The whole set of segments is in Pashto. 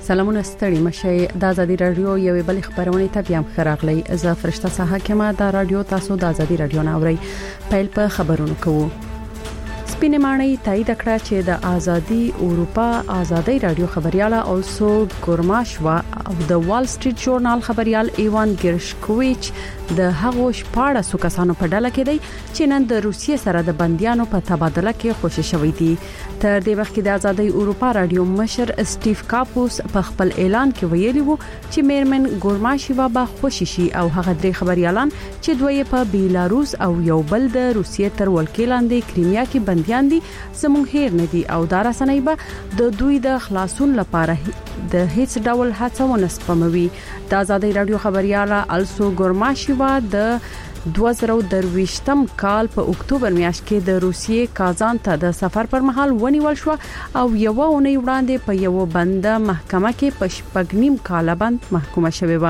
سلامونه ستړي مشي د ازادي رادیو یوې بل خبرونه ته بیا مخراغلی زه فرشته ساحه کما د رادیو تاسو د ازادي رادیو ناوړي پیل په خبرونو کوو. سپینې ماڼۍ تایید کړه چې د ازادي اروپا ازادي رادیو خبرياله اولسو ګورماشوا او د وال سټریټ ژورنال خبريال ایوان ګرشکوویچ د هغو شپاړه سو کسانو په ډله کې دی چې نن د روسیې سره د بنديانو په تبادله کې خوشی شوې دي. تر دې وخت کې د ازادي اروپا رادیو مشر سټیف کاپوس په خپل اعلان کې ویلي وو چې میرمن ګورماشوا به خوشی شي او هغه درې خبريالان چې دوی په بیلاروس او یو بل د روسیې تر ولکې لاندې کریمیا کې بنديان دي زموږ هیر نه دي او دا رسنۍ به د دوی د خلاصون لپاره د هیڅ ډول هڅه ونه سپموي. د ازادي رادیو خبرياله السو ګورماشوا د 2023م کال په اکتوبر میاشت کې د روسیې کازان ته د سفر پر مهال ونیول شو او یو اونۍ وړاندې په یو بند محکمه کې په شپږنیم کال باندې محکومه شوې و.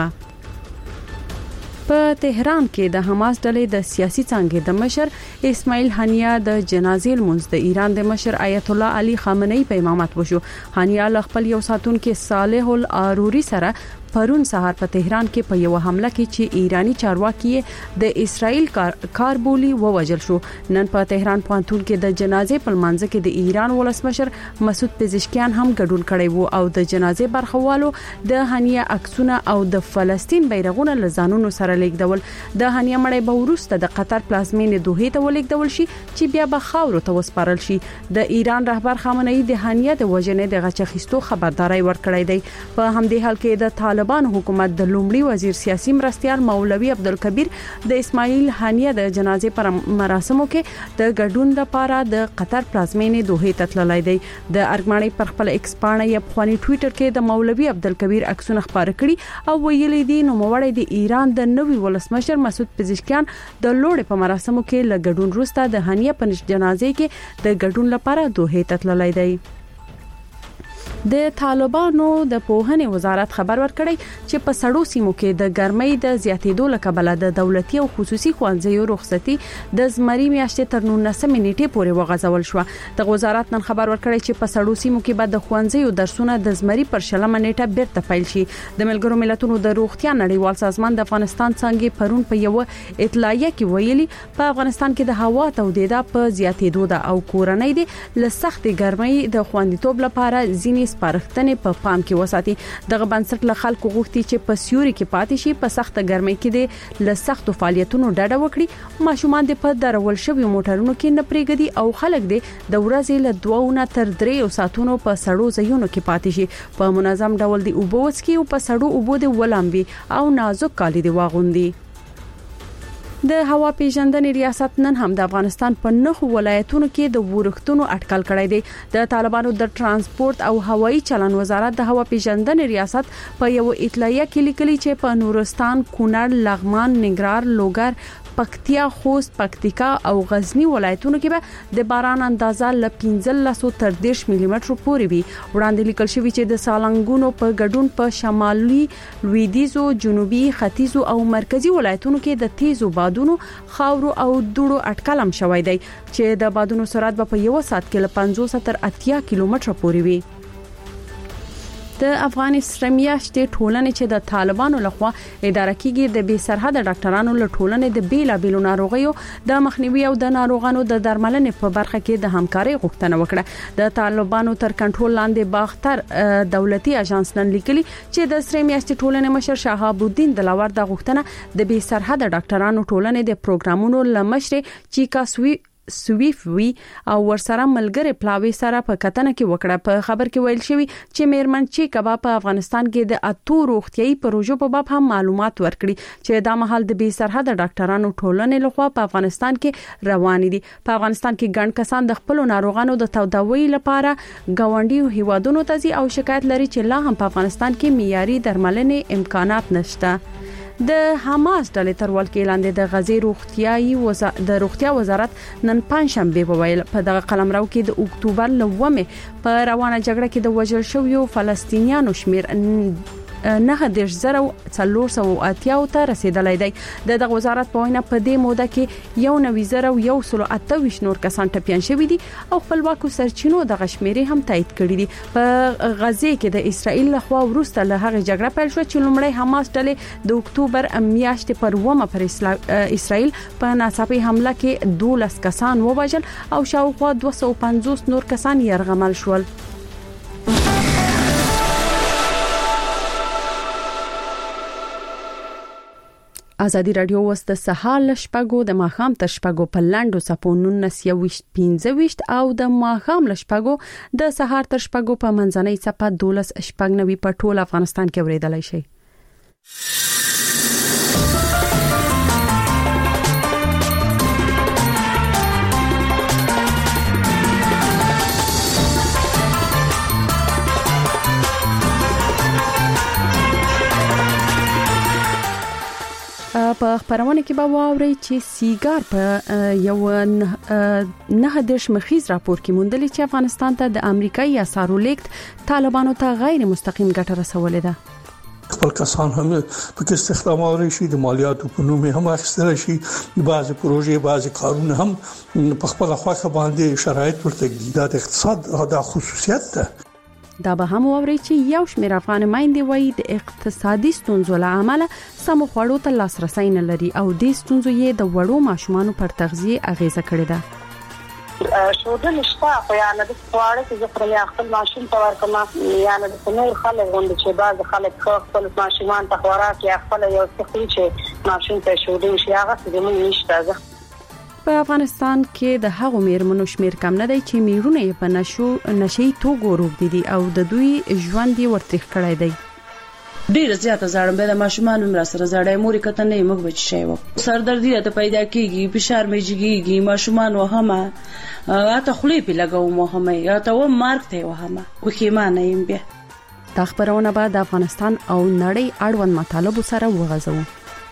په تهران کې د حماس ډلې د سیاسي څنګه د مشر اسماعیل هانیه د جنازې لمونځ د ایران د مشر آیت الله علي خامنه‌ای په امامت وشو. هانیه خپل یو ساتونکو صالح الاروري سره پرون سهار په تهران کې په یو حمله کې چې ایرانی چارواکي د اسرائیل کاربولي ووجل شو. نن په تهران پوهنتون کې د جنازې په منځ کې د ایران ولسمشر مسعود پزشکیان هم ګډون کړي وو او د جنازې برخوالو د هانیه عکسونه او د فلسطین بیرغونه لزانونو سره لیکدول. د هانیه مړی به ورسته د قطر پلازمینې دوحې ته ولیکدول شي چې بیا به خاورو ته وسپارل شي. د ایران رهبر خامنه‌ای د هانیه د وژنې د غچخستو خبرداري ورکړې دی. په همدې حال کې د طالبان حکومت د لومړي وزیر سیاسي مرستيال مولوي عبدالکبیر د اسماعیل هانیه د جنازې پر مراسمو کې د ګډون لپاره د قطر پلازمینې دوحې ته تللی دی. د ارګماني پر خپل ایکس پاڼه یا په ټوئیټر کې د مولوي عبدالکبیر عکسونه خبره کړي او ویلي دي نو موړی د ایران د نوي ولسمشر مسعود پزشکیان د لوړ په مراسمو کې ل ګډون وروسته د هانیه په جنازې کې د ګډون لپاره دوحې ته تللی دی. د طالبانو د پوهنې وزارت خبر ورکړی چې په سړو سیمو کې د ګرمۍ د زیاتېدو لکبله د دولتي او خصوصي ښوونځیو رخصتي د زمري میاشتې تر 19 نیټې پورې وغځول شو. د وزارت نن خبر ورکړی چې په سړو سیمو کې به د ښوونځیو درسونه د زمري پر شلمه نیټه بیرته پیل شي. د ملګرو ملتونو د روغتیا نړیوال سازمان د افغانستان څنګه پرون په یو اطلاعیه کې ویلي په افغانستان کې د هوا تودیدا په زیاتېدو ده او کورنۍ د لسختې ګرمۍ د خوندیتوب لپاره ځینې سپارښتنې په پام کې وساتي. دغه بنسټ له خلکو غوښتي چې په سیوري کې پاتې شي، په سخته ګرمۍ کې د لسختو فعالیتونو ډډه وکړي، ماشومان د په درول شوی موټرونو کې نه پریږدي او خلک د ورځې له 2 تر 3 ساعتونو په سړو ځایونو کې پاتې شي. په منظم ډول د اوبو وڅکي او په سړو اوبو د ولامبي او نازک کالي دی واغوندي. د هوا پیژندنې ریاست نن هم د افغانستان په 9 ولایتونو کې د ورښتونو اټکل کړی دی. د طالبانو د ترانسپورت او هوایي چلن وزارت د هوا پیژندنې ریاست په یو اطلاعیه کې لیکلي چې په نورستان، کونړ، لغمان، ننګرهار، لوګر، پکتیا، خوست، پکتیکا او غزنی ولایتونو کې به د باران اندازه ل 15 تر 10 ملي متر پورې وي. وړاندې لیکل شوی چې د سالنګونو په ګډون په شمالي، لویدیځو، جنوبي، ختیځو او مرکزی ولایتونو کې د تیزو بادونو، خاورو او دوړو اټکلم شوی دی چې د بادونو سرعت به په یو ساعت کې ل 50 تر 80 کیلومتر پورې وي. د افغان اسلامیاشتې ټولنې چې د طالبانو لخوا اداره کیږي د بې سرحد ډاکټرانو له ټولنې د بیلابیلو ناروغیو د مخنیوي او د ناروغانو د درملنې په برخه کې د همکارۍ غوښتنه وکړه. د طالبانو تر کنټرول لاندې باختر دولتي اژانس نن لیکلي چې د اسلامیاشتې ټولنې مشر شهاب الدین دلاور د غوښتنه د بې سرحد ډاکټرانو ټولنې د پروګرامونو لمشر چیکا سویفوي او ورسره ملګری پلاوي سره په کتنه کې وکړه. په خبر کې ویل شوی چې میرمن چیکا په افغانستان کې د اتو روغتيایي پروژو په باب هم معلومات ورکړي چې دا مهال د بې سرحد ډاکټرانو ټولنې لخوا په افغانستان کې روان دي. په افغانستان کې ګڼ کسان د خپل ناروغانو د تداوی لپاره ګاونډي هیوادونو ته ځي او شکایت لري چې لا هم په افغانستان کې معیاري درملنې امکانات نشته. د حماس ډلې تر ولکې لاندې د غزې روغتیا وزارت نن پنځشنبه وویل په دغه قلمرو کې د اکتوبر 9 په روانه جګړه کې د وژل شویو فلسطینیانو شمیر 9,480 ته رسیدلی دی. د وزارت په وینا په دې موده کې 1,128 نور کسان ټپيان شوي دي او خپلواکو سرچینو د غشمیري هم تایید کړی دي. په غزه کې د اسرائیل لخوا وروسته له هغه جګړه پیل شو چې لومړی حماس ډلې د اکتوبر میاشتې پر 1 پر اسرائیل په ناڅاپي حمله کې 12 کسان ووژل او شاوخوا 250 نور کسان یرغمل شول. ازادي رادیو وست سهال شپږو د ماخام تر شپږو په لاندو سپو 1915 او د ماخام شپږو د سهار تر شپږو په منځنۍ سپه 12 شپږنوي په ټول افغانستان کې اوریدلای شي. په خبرونه کې به واوري چې سیګار په یو 9 مخیز راپور کې موندل چې افغانستان ته د امریکایي اسعارو لیکت طالبانو ته غیر مستقیم ګټه رسولې ده. خپل کسان هم په استخدامول شي، د مالیاتو په نوم هم اخیستل شي، بعضي پروژې بعضي کارونه هم په خپل خواخه باندې شرایط ورته دي. د اقتصاد دا خصوصیت ده. دا به هم ووري چې یو شمېر افغان مایندې وایي د اقتصادي ستونزو له امله سمو خوړو ته لاسرسي نه لري او د ستونزو یې د وړو ماشومانو پر تغذیه اغیزه کړې ده. شودل شپه خو یا نه د خواړه چې زه پر خپل ماشوم ته ورکوم یا نه د نور خلک غوندي چې بعض خلک خپل ماشومان ته خوراک یا خپل یو څه چې ماشوم ته شودل شي هغه څه زموږ نشته. په افغانستان کې د هغو میرمنو شمیر کم نه دی چې میرونه په نشي توګو روغ دي او د دوی ژوند یې ورتخ کړی دی. ډیر زیاته زړم به د ماشومان مر سره زړای مورې کته نه موږ بچ شي وو سردردی ته پیدا کیږي فشار میږي ماشومان وهمه اته خلی په لګاو مهمه یا ته و مارک ته وهمه وخیمانه يم بیا. دا خبرونه به د افغانستان او نړۍ اړوند مطالب سره وغځو.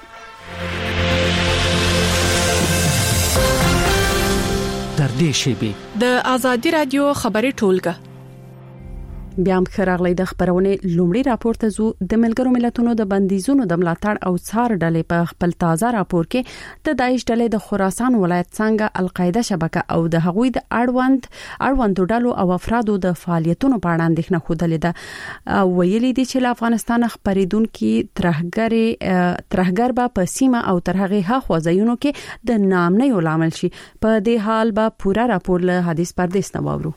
در دې شیبه د ازادي رادیو خبري ټولګه بیا هم خراغلی د خبرونه لومړی راپور ته زو د ملګرو ملتونو د بندیزونو د ملاتړ او څار ډلې په خپل تازه راپور کې د داعش ډلې د خراسان ولایت څنګه القاعده شبکه او د هغوی د اړوند ډلو او افرادو د فعالیتونو په اړه اندېښنه خوده ده. ویلي دي چې افغانستان خبرېدونکو ترهګر به په سیمه او ترهغه هغه ځایونو کې د نامنۍ ولامل شي. په دې حال به پورا راپور له حدیث پردیس نه واورو.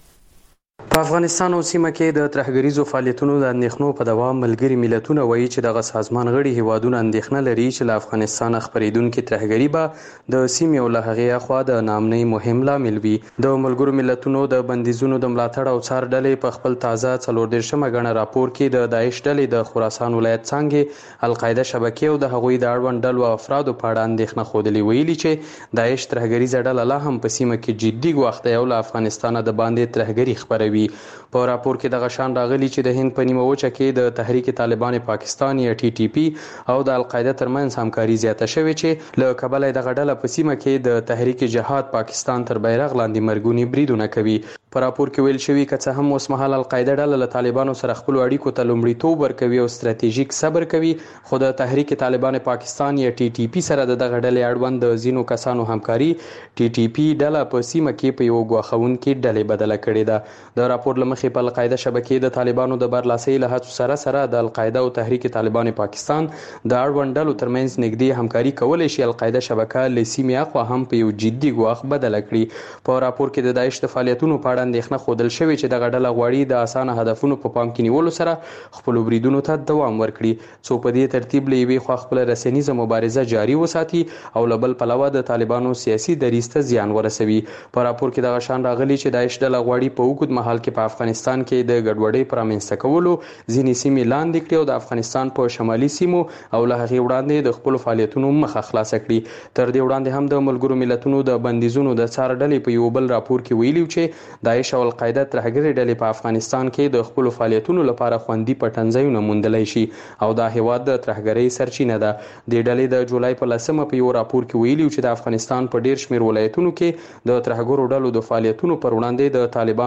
په افغانستان او سیمه کې د ترهګریزو فعالیتونو د اندېښنو په دوام ملګري ملتونه وایي چې دغه سازمان غړي هیوادونه اندېښنه لري چې له افغانستان خبرېدونکو ترهګری به د سیمې او له هغې اخوا د نامنۍ مهم لامل وي. د ملګرو ملتونو د بندیزونو د ملاتړ او څار ډلې په خپل تازه 14 غڼه راپور کې د داعش ډلې د خراسان ولایت څنګه القاعده شبکې او د هغوی د اړوند ډلو او افرادو په اړه اندېښنه خوده ویلي چې داعش ترهګریزه ډله لا هم په سیمه کې جدي وخت یو له افغانستان د باندې ترهګری خبروي. په راپور کې د غشان راغلي چې د هند په نیمه وچه کې د تحریک طالبان پاکستان یا ټي ټي پی او د القاعده ترمنځ همکاري زیاته شوې چې له کبله د غډله په سیمه کې د تحریک جهاد پاکستان تر بیرغ لاندې مرګونی بریدونه کوي. په راپور کې ویل شوی چې هم اوس مهال القاعده ډله له طالبانو سره خپل اړیکو ته لومړیتوب ورکوي او ستراتیژیک صبر کوي، خو د تحریک طالبان پاکستان یا ټي ټي پی سره د غډلې اړوند د زینو کسانو همکاري ټي ټي پی ډله په سیمه کې په یو غواخونکو ډلې بدله کړې ده. د راپور لمخې په القاعده شبکې د طالبانو د برلاسۍ له هڅو سره د القاعده او تحریک طالبان پاکستان د اړوند ډلو ترمنځ نږدې همکاري کولای شي القاعده شبکه له سیمې اخوا هم په یو جدي غواخ بدله کړي. په راپور کې د داعش د فعالیتونو په اړه اندېښنه خوده شوې چې د غډله غوړي د اسانه هدفونو په پام کې نیولو سره خپل بریدونو ته دوام ورکړي، څو په دې ترتیب لوي خو خپل رسنیزه مبارزه جاري وساتي او لبل پلوه د طالبانو سیاسي دریسته زیان ورسوي. په راپور کې د غشان راغلي چې داعش ډله غوړي په وګړي محل کې په افغانستان کې د ګډوډۍ پرامنځته کولو ځینې سیمې لاندې کړې او د افغانستان په شمالي سیمو او له هغې وړاندې د خپل فعالیتونو مخه خلاص کړي. تر دې وړاندې هم د ملګرو ملتونو د بندیزونو د څار ډلې په یو بل راپور کې ویلي چې داعش او القاعده ترهګري ډلې په افغانستان کې د خپل فعالیتونو لپاره خوندي پټنځایونه موندلای شي او دا هیواد د ترهګرۍ سرچینه ده. د ډلې د جولای په 10مه په یو راپور کې ویلي چې د افغانستان په ډیر شمیر ولایتونو کې د ترهګرو ډلو د فعالیتونو پر وړاندې د طالبانو زغم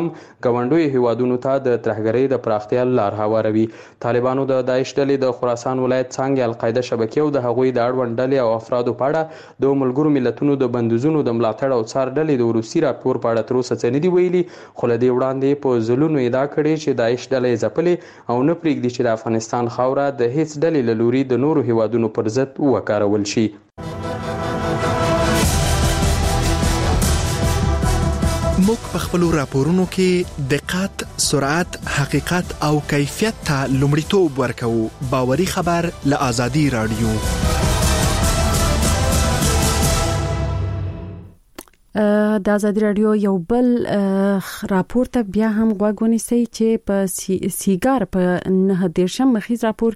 هم ګاونډي هیوادونو ته د ترهګرۍ د پراختیا لار هواروي. طالبانو د داعش ډلې د خراسان ولایت څنګه القاعده شبکې او د هغوی د اړوند ډلې او افرادو په اړه د ملګرو ملتونو د بندیزونو د ملاتړ او څار ډلې د روسي راپور په اړه تر اوسه څه نه دي ویلي، خو له دې وړاندې په ځلونو ادعا کړې چې داعش ډلې ځپلې او نه پرېږدي چې د افغانستان خاوره د هیڅ ډلې له لوري د نورو هیوادونو پر ضد وکارول شي. موږ په خپلو راپورونو کې دقت، سرعت، حقیقت او کیفیت ته لومړیتوب ورکوو. باوري خبر له آزادي رادیو. د آزادي رادیو یو بل راپور ته بیا هم غوږ ونیسئ چې په سیګار په 9 مخیز راپور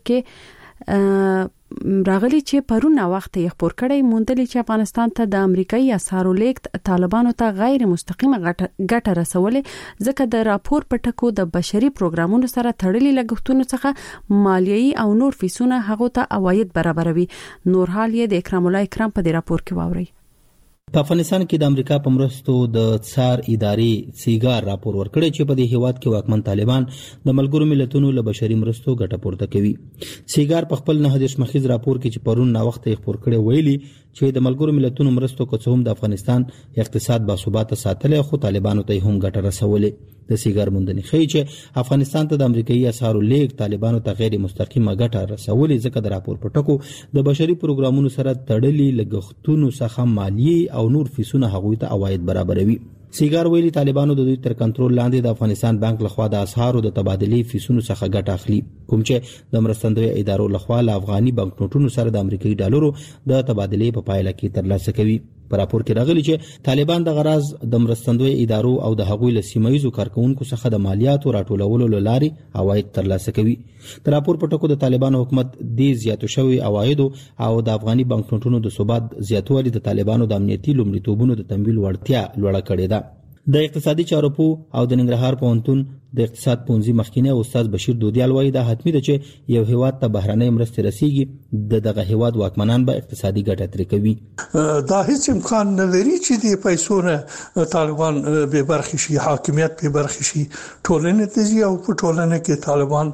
کې راغلی چې پرونه وخت یې خبر کړی موندلی چې افغانستان ته د امریکایي اسعارو لیږد طالبانو ته غیر مستقیمه ګټه رسولې، ځکه د راپور په ټکو د بشري پروګرامونو سره تړلي لګښتونو څخه مالیايي او نور فیسونه هغه ته عواید برابروي. نور حال یې د اکرام الله اکرام په دې راپور کې واوري. په افغانستان کې د امریکا په مرستو د څار ادارې سیګار راپور ورکړی چې په دې هیواد کې واکمن طالبان د ملګرو ملتونو له بشري مرستو ګټه پورته کوي. سیګار په خپل 9 مخیز راپور کې چې پرون نا وخت یې خبر کړی ویلي چې د ملګرو ملتونو مرستو که څه هم د افغانستان اقتصاد باثباته ساتلی، خو طالبانو ته هم ګټه رسولې. د سیګار موندنې ښیي چې افغانستان ته د امریکایي اسعارو لیږد طالبانو ته غیر مستقیمه ګټه رسولې، ځکه د راپور په ټکو د بشري پروګرامونو سره تړلي لګښتونو څخه مالیې او نور فیسونه هغوی ته عواید برابروي. سیګار ویلي طالبانو د دوی تر کنټرول لاندې د افغانستان بانک لخوا د اسعارو د تبادلې فیسونو څخه ګټه اخلي، کوم چې د مرستندوی ادارو لخوا له افغاني بانک نوټونو سره د امریکایي ډالرو د تبادلې په پایله کې ترلاسه کوي. په راپور کې راغلی چې طالبان د غرض د مرستندوی ادارو او د هغوی له سیمایي کارکونکو څخه د مالیاتو راټولولو لاري عواید ترلاسه کوي. د راپور په ټکو د طالبانو حکومت د زیاتو شوی عواید او د افغاني بانک نوټونو د ثبات زیاتوالي د طالبانو د امنیتي لومړیتوبونو د تمویل وړتیا لوړه کړې ده. د اقتصادي چارو او د ننګرهار پوهنتون د اقتصاد پونځي مخکینی استاد بشیر دودیال وایي دا حتمی ده چې یو هیواد ته بهرنۍ مرستې رسیږي، دغه هیواد واکمنان به اقتصادي ګټه ترې کوي. دا هیڅ امکان نه لري چې د پیسو نه طالبان به برخه شي، حاکمیت به برخه شي. ټولنه ته او په ټولنه کې طالبان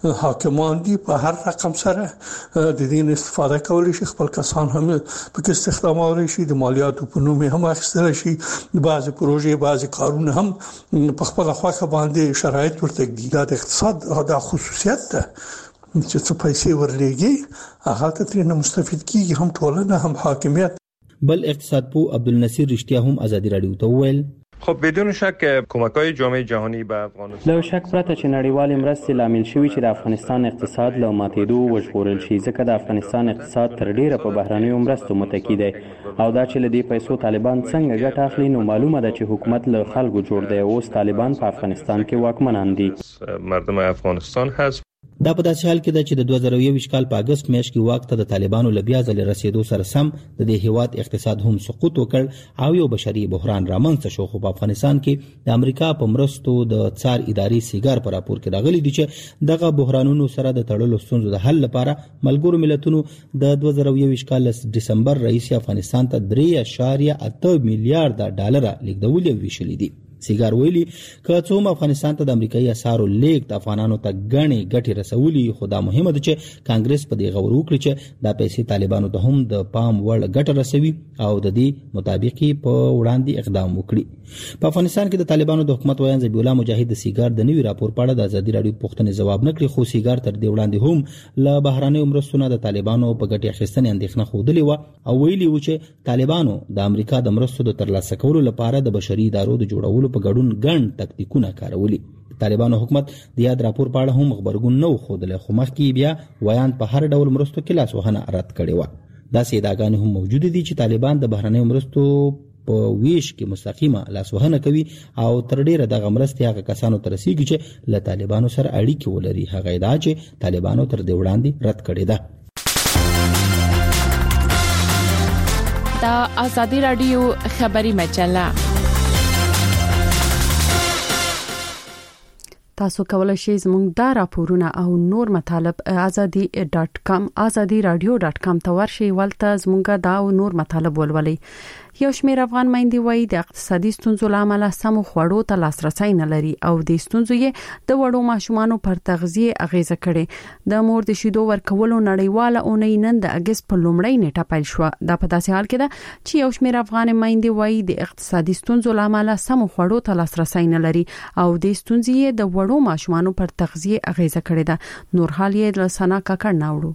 حاکمان دي، په هر رقم سره د دې استفاده کولی شي، خپل کسان هم په استخدامول شي، د مالیاتو په نوم هم اخیستل شي، بعض پروژې بعض کارونه هم په خپل خواخه باندې شرایط ورته دي. دا د اقتصاد دا خصوصیت ده چې څه پیسې ورلېږي هغه ته ترې مستفید کیږي، هم ټولنه هم حاکمیت. بل اقتصاد پو عبدالنصیر رشتیا هم آزادی رادیو ته وویل خب بدون شک کمک‌های جامعه جهانی به افغانستان له شک پرته چې نړیوال مرستې لامل شوي چې د افغانستان اقتصاد له ماتېدو وژغورل شي، ځکه د افغانستان اقتصاد تر ډیره په بهرنیو مرستو متکی دی او دا چې له دې پیسو طالبان څنګه ګټه اخلي، نو معلومه ده چې حکومت له خلکو جوړ دی. اوس طالبان په افغانستان کې واکمنان دي. مردم افغانستان هست. دا په داسې حال کې ده چې د 2021 کال په اگست میاشت کې واک ته د طالبانو له بیا ځلې رسیدو سره سم د دې هیواد اقتصاد هم سقوط وکړ او یو بشري بحران رامنځته شو. خو په افغانستان کې د امریکا په مرستو د څار ادارې سیګار په راپور کې راغلي دي چې دغه بحرانونو سره د تړلو ستونزو د حل لپاره ملګرو ملتونو د 2021 کال ډسمبر رئیس افغانستان ته 3.8 میلیارډ ډالر لیږدول ویشلي دي. سیګار ویلي که څو افغانستان ته د امریکایي اسعارو لیږد افغانانو ته غني ګټي رسولي، خو دا مهمه ده چې کانګرس په دې غور وکړي چې دا پیسې طالبانو ته هم د پام وړ ګټه رسوي او د دې مطابق په وړاندې اقدام وکړي. په افغانستان کې د طالبانو د حکومت ویان ذبیح الله مجاهد د سیګار د نوي راپور په اړه د آزادي رادیو پوښتنې ځواب نه کړی، خو سیګار تر دې وړاندې هم له بهرنیو مرستو د طالبانو په ګټې اخیستنې اندېښنه ښودلې وه او ویلي و چې طالبانو د امریکا د مرستو د ترلاسه کولو لپاره د بشري ادارو د جوړولو په ګډون ګڼ تکتیکونه کارولي. طالبانو حکومت د یاد راپور په اړه هم خبرګون نه خوده، خو مخکې بیا ویان په هر ډول مرستو کې لاسوهنه رد کړې و. داسې ادعاګانې هم موجود دي چې طالبان د بهرنیو مرستو په ویش کې مستقیمه لاسوهنه کوي او تر ډیره دغه مرستې هغه کسانو ته رسیږي چې له طالبانو سره اړیکې ولري. هغه ادعا چې طالبانو تر دې وړاندې رد کړې ده. د آزادی رادیو خبری مجله. تاسو کولای شئ زموږ دا راپورونه او نور مطالب azadi.com azadi radio.com ته ورشئ ولته زموږ دا او نور مطالب ولولئ یو شمېر افغان میندې وایي د اقتصادي ستونزو لامل سمو خوړو ته لاسرسي نه لري او د ستونزو یې د وړو ماشومانو پر تغذیه اغیزه کړي. د مور د شیدو ورکولو نړیواله اونۍ نن د اگست په لومړۍ نیټه پیل شو. دا په داسې حال کې ده چې یو شمېر افغان میندې وایي د اقتصادي ستونزو لامل سمو خوړو ته لاسرسي نه لري او د ستونزې د وړو ماشومانو پر تغذیه اغیزه کړې ده. نور حال یې له سنا کاکړ ناوړو.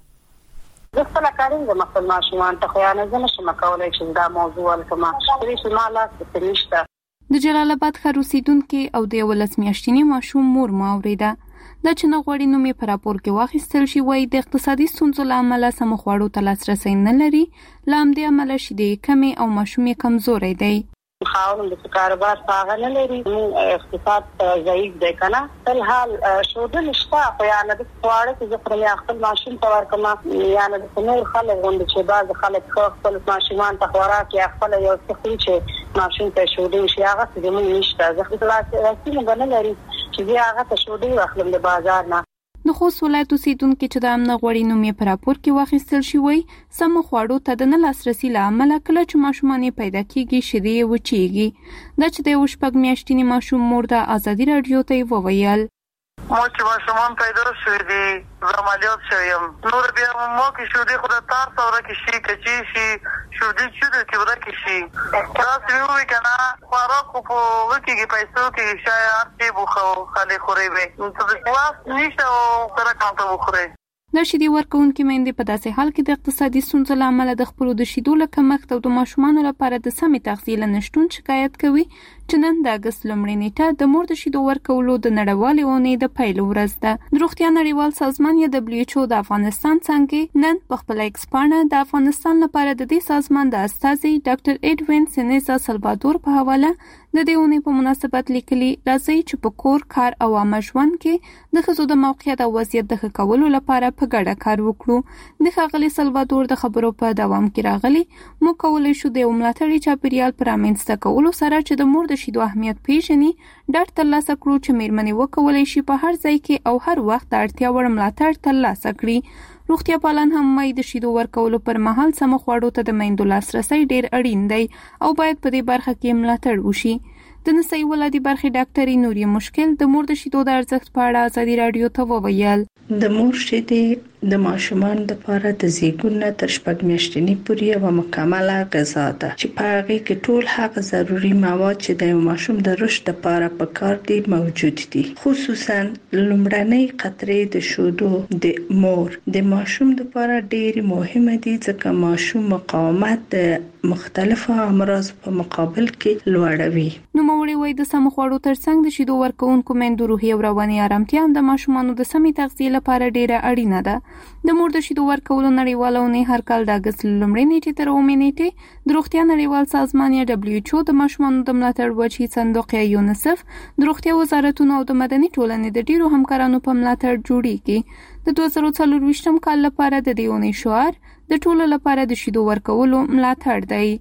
زه خپل کارین د مخکې ماشومان ته خو نه زنه شم کولای چې دا موضوع ولکما چې مالا څه نشته. د جلال آباد ښار اوسیدونکو او د 11 میاشتنی ماشوم مور ما اوریده دا چې نه غوړي نو مې پر راپور کې واخیستل شي وای د اقتصادي ستونزو لامل سم خوړو ته لاسرسي نه لري لام دې عمل شي د کمی او ماشوم کمزوري دی. خاون د کاروبار څنګه نه لري اقتصاد ضعیف دی کنه تل حال شوده نشته خو یا نه د خواړه چې زه خپل ماشوم ته ورکم یا نه د نور خلک غوند چې بعض خلک خپل ماشومان ته خوراک یا خپل یو څه چې ماشوم ته شوده شي هغه څه زموږ نشته زه خپل راځي نه لري چې هغه ته شوده واخلم د بازار نه. د خوست ولایت اوسیدونکو چې د امن غوړي نومې پر راپور کې واخیستل شي وای سم خوړو ته د نه لاسرسي لامل کله چې ماشومان پیدا کیږي شیدې وچیږي. دا چې د وشپږ میاشتنی ماشوم مور د ازادي رادیو ته وویل مو چې ماشومان پیدا شوی دي عملیات شویم نور بیا مو کې شو دي خدای تار څوره کې شي کچي شي شو دي چې د کبره کې شي تاسو وی کنه خوراک په وکیږي پیسو کې شاید چې بوخو خالي خوري وي نو څه واس نشته او سره کانته وخوري. د شیدې ورکوونکو میندې په داسې حال کې د اقتصادي ستونزو لامل د خپل د شیدو له کمښت او د ماشومانو لپاره د سمې تغذیې نشټون شکایت کوي چې نن د اگست لومړۍ نیټه د مور د شیدو ورکولو د نړیوالې اونۍ د پیل ورځ ده. د روغتیا نړیوال سازمان یا WHO د افغانستان څنګه نن په خپل ایکسپانه د افغانستان لپاره د دې سازمان د استاذي ډاکټر اډوین سینیزا سلوادور په حواله د دې اونۍ په مناسبت لیکلي راځي چې په کور کار او عامه ژوند کې د ښځو د موقعیت او وضعیت د ښه کولو لپاره په ګډه کار وکړو. د ښاغلي سلوادور د خبرو په دوام کې راغلي مو کولای شو د ملاتړي چاپیریال پر رامنځته کولو سره چې د مور د شیدو اهمیت پیژني ډاډ ترلاسه کړو چې میرمنې وکولای شي په هر ځای کې او هر وخت د اړتیا وړ ملاتړ ترلاسه کړي. روغتیا پالان هم وايي د شیدو ورکولو پر مهال سم خوړو ته د میندو لاسرسي ډیر اړین دی او باید په دې برخه کې ملاتړ وشي. د نسایي ولادي برخې ډاکټري نوري مشکل د مور د شیدو د ارزښت په اړه ازادي رادیو ته وویل د مور شیدې د ماشومان لپاره د زیږون تر شپږ میاشتنی پورې یو مکمله غذا ده چې په هغه کې ټول هغه ضروري مواد چې د ماشوم د رشد لپاره پکار دي موجود دي. خصوصا لومړنۍ قطرې د شیدو د مور د ماشوم لپاره ډېر مهمه دي ځکه ماشوم مقاومت د مختلفو امراض په مقابل کې لوړوي. نو موري وای د سم خوړو ترڅنګ د شیدو ورکوونکو میندو روحي او رواني آرامتیا د ماشومانو د سمې تغذیې لپاره ډیره اړینه ده. د مور د شیدو ورکولو نړیواله اونۍ هر کال د اگست لومړۍ نیټې تر 9 نیټې د روغتیا نړیوال سازمان یا WHO د ماشومانو د ملاتړ وچی صندوق یا یونیسف د روغتیا وزارتونو او د مدني ټولنې د ډیرو همکارانو په ملاتړ جوړیږي. د 2024 کال لپاره د دې اونۍ شعار د ټولو لپاره د شیدو ورکولو ملاتړ دی.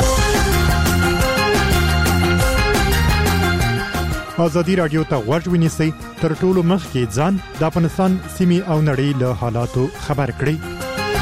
ازادي رادیو ته غوږ ونیسئ تر ټولو مخکې ځان د افغانستان سیمې او نړۍ له حالاتو خبر کړئ.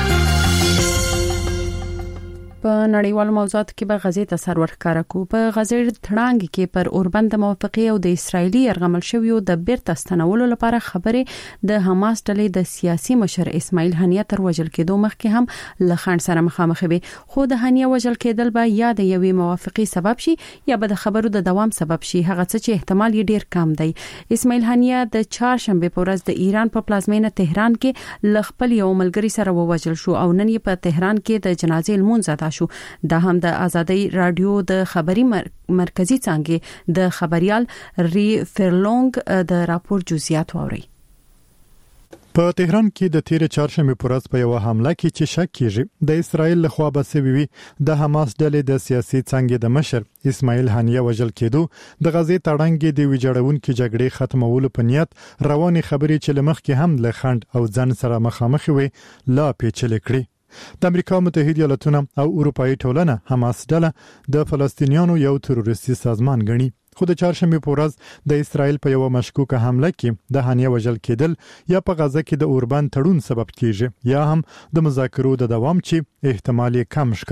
په نړیوالو موضوعاتو کې به غزې ته سر ورښکاره کوو. په غزې تړانګ کې پر اوربند موافقه او د اسرایلی يرغمل شویو د بیرته ستنولو لپاره خبرې د حماس ډلې د سیاسي مشر اسماعیل هنیه تر وژل کېدو مخکې هم لخند سره مخامخ وي. خو د هنیه وژل کېدل به یا د یوې موافقه سبب شي یا به د خبرو د دوام سبب شي، هغه څه چې احتمال یې ډیر کم دی. اسماعیل هنیه د چهارشنبه په ورځ د ایران په پلازمینه تهران کې لخپل یو ملګری سره ووژل شو او نن یې په تهران کې د جنازې لمونځ ادا شو. دا هم د ازادي رادیو د خبري مرکزی څنګه د خبريال ری فرلونګ د راپور جزئیات ووري. په تهران کې د تیر چهارشنبه پر ورځ په یو حمله کې چې شک کیږي د اسرایل لخوا بسوي وي د حماس ډلې د سیاسي څنګه د مشر اسماعیل هنیه وژل کېدو د غزې تړانګې د ویجاړونکو جګړې ختمولو په نیت رواني خبرې چې لمخ کې هم له خند او ځن سره مخامخ وي لا پیچلې کړې. د امریکا متحده ایالاتونه او اروپאי ټولنه حماس ډله د فلسطینیانو یو تروریستي سازمان ګڼي. خو د چهارشنبه په ورځ د اسرایل په یو مشکوکه حمله کې د هنیه وژل کېدل یا په غزه کې د اوربند تړون سبب کیږي یا هم د مذاکرو د دوام چې احتمال کم ښکاري.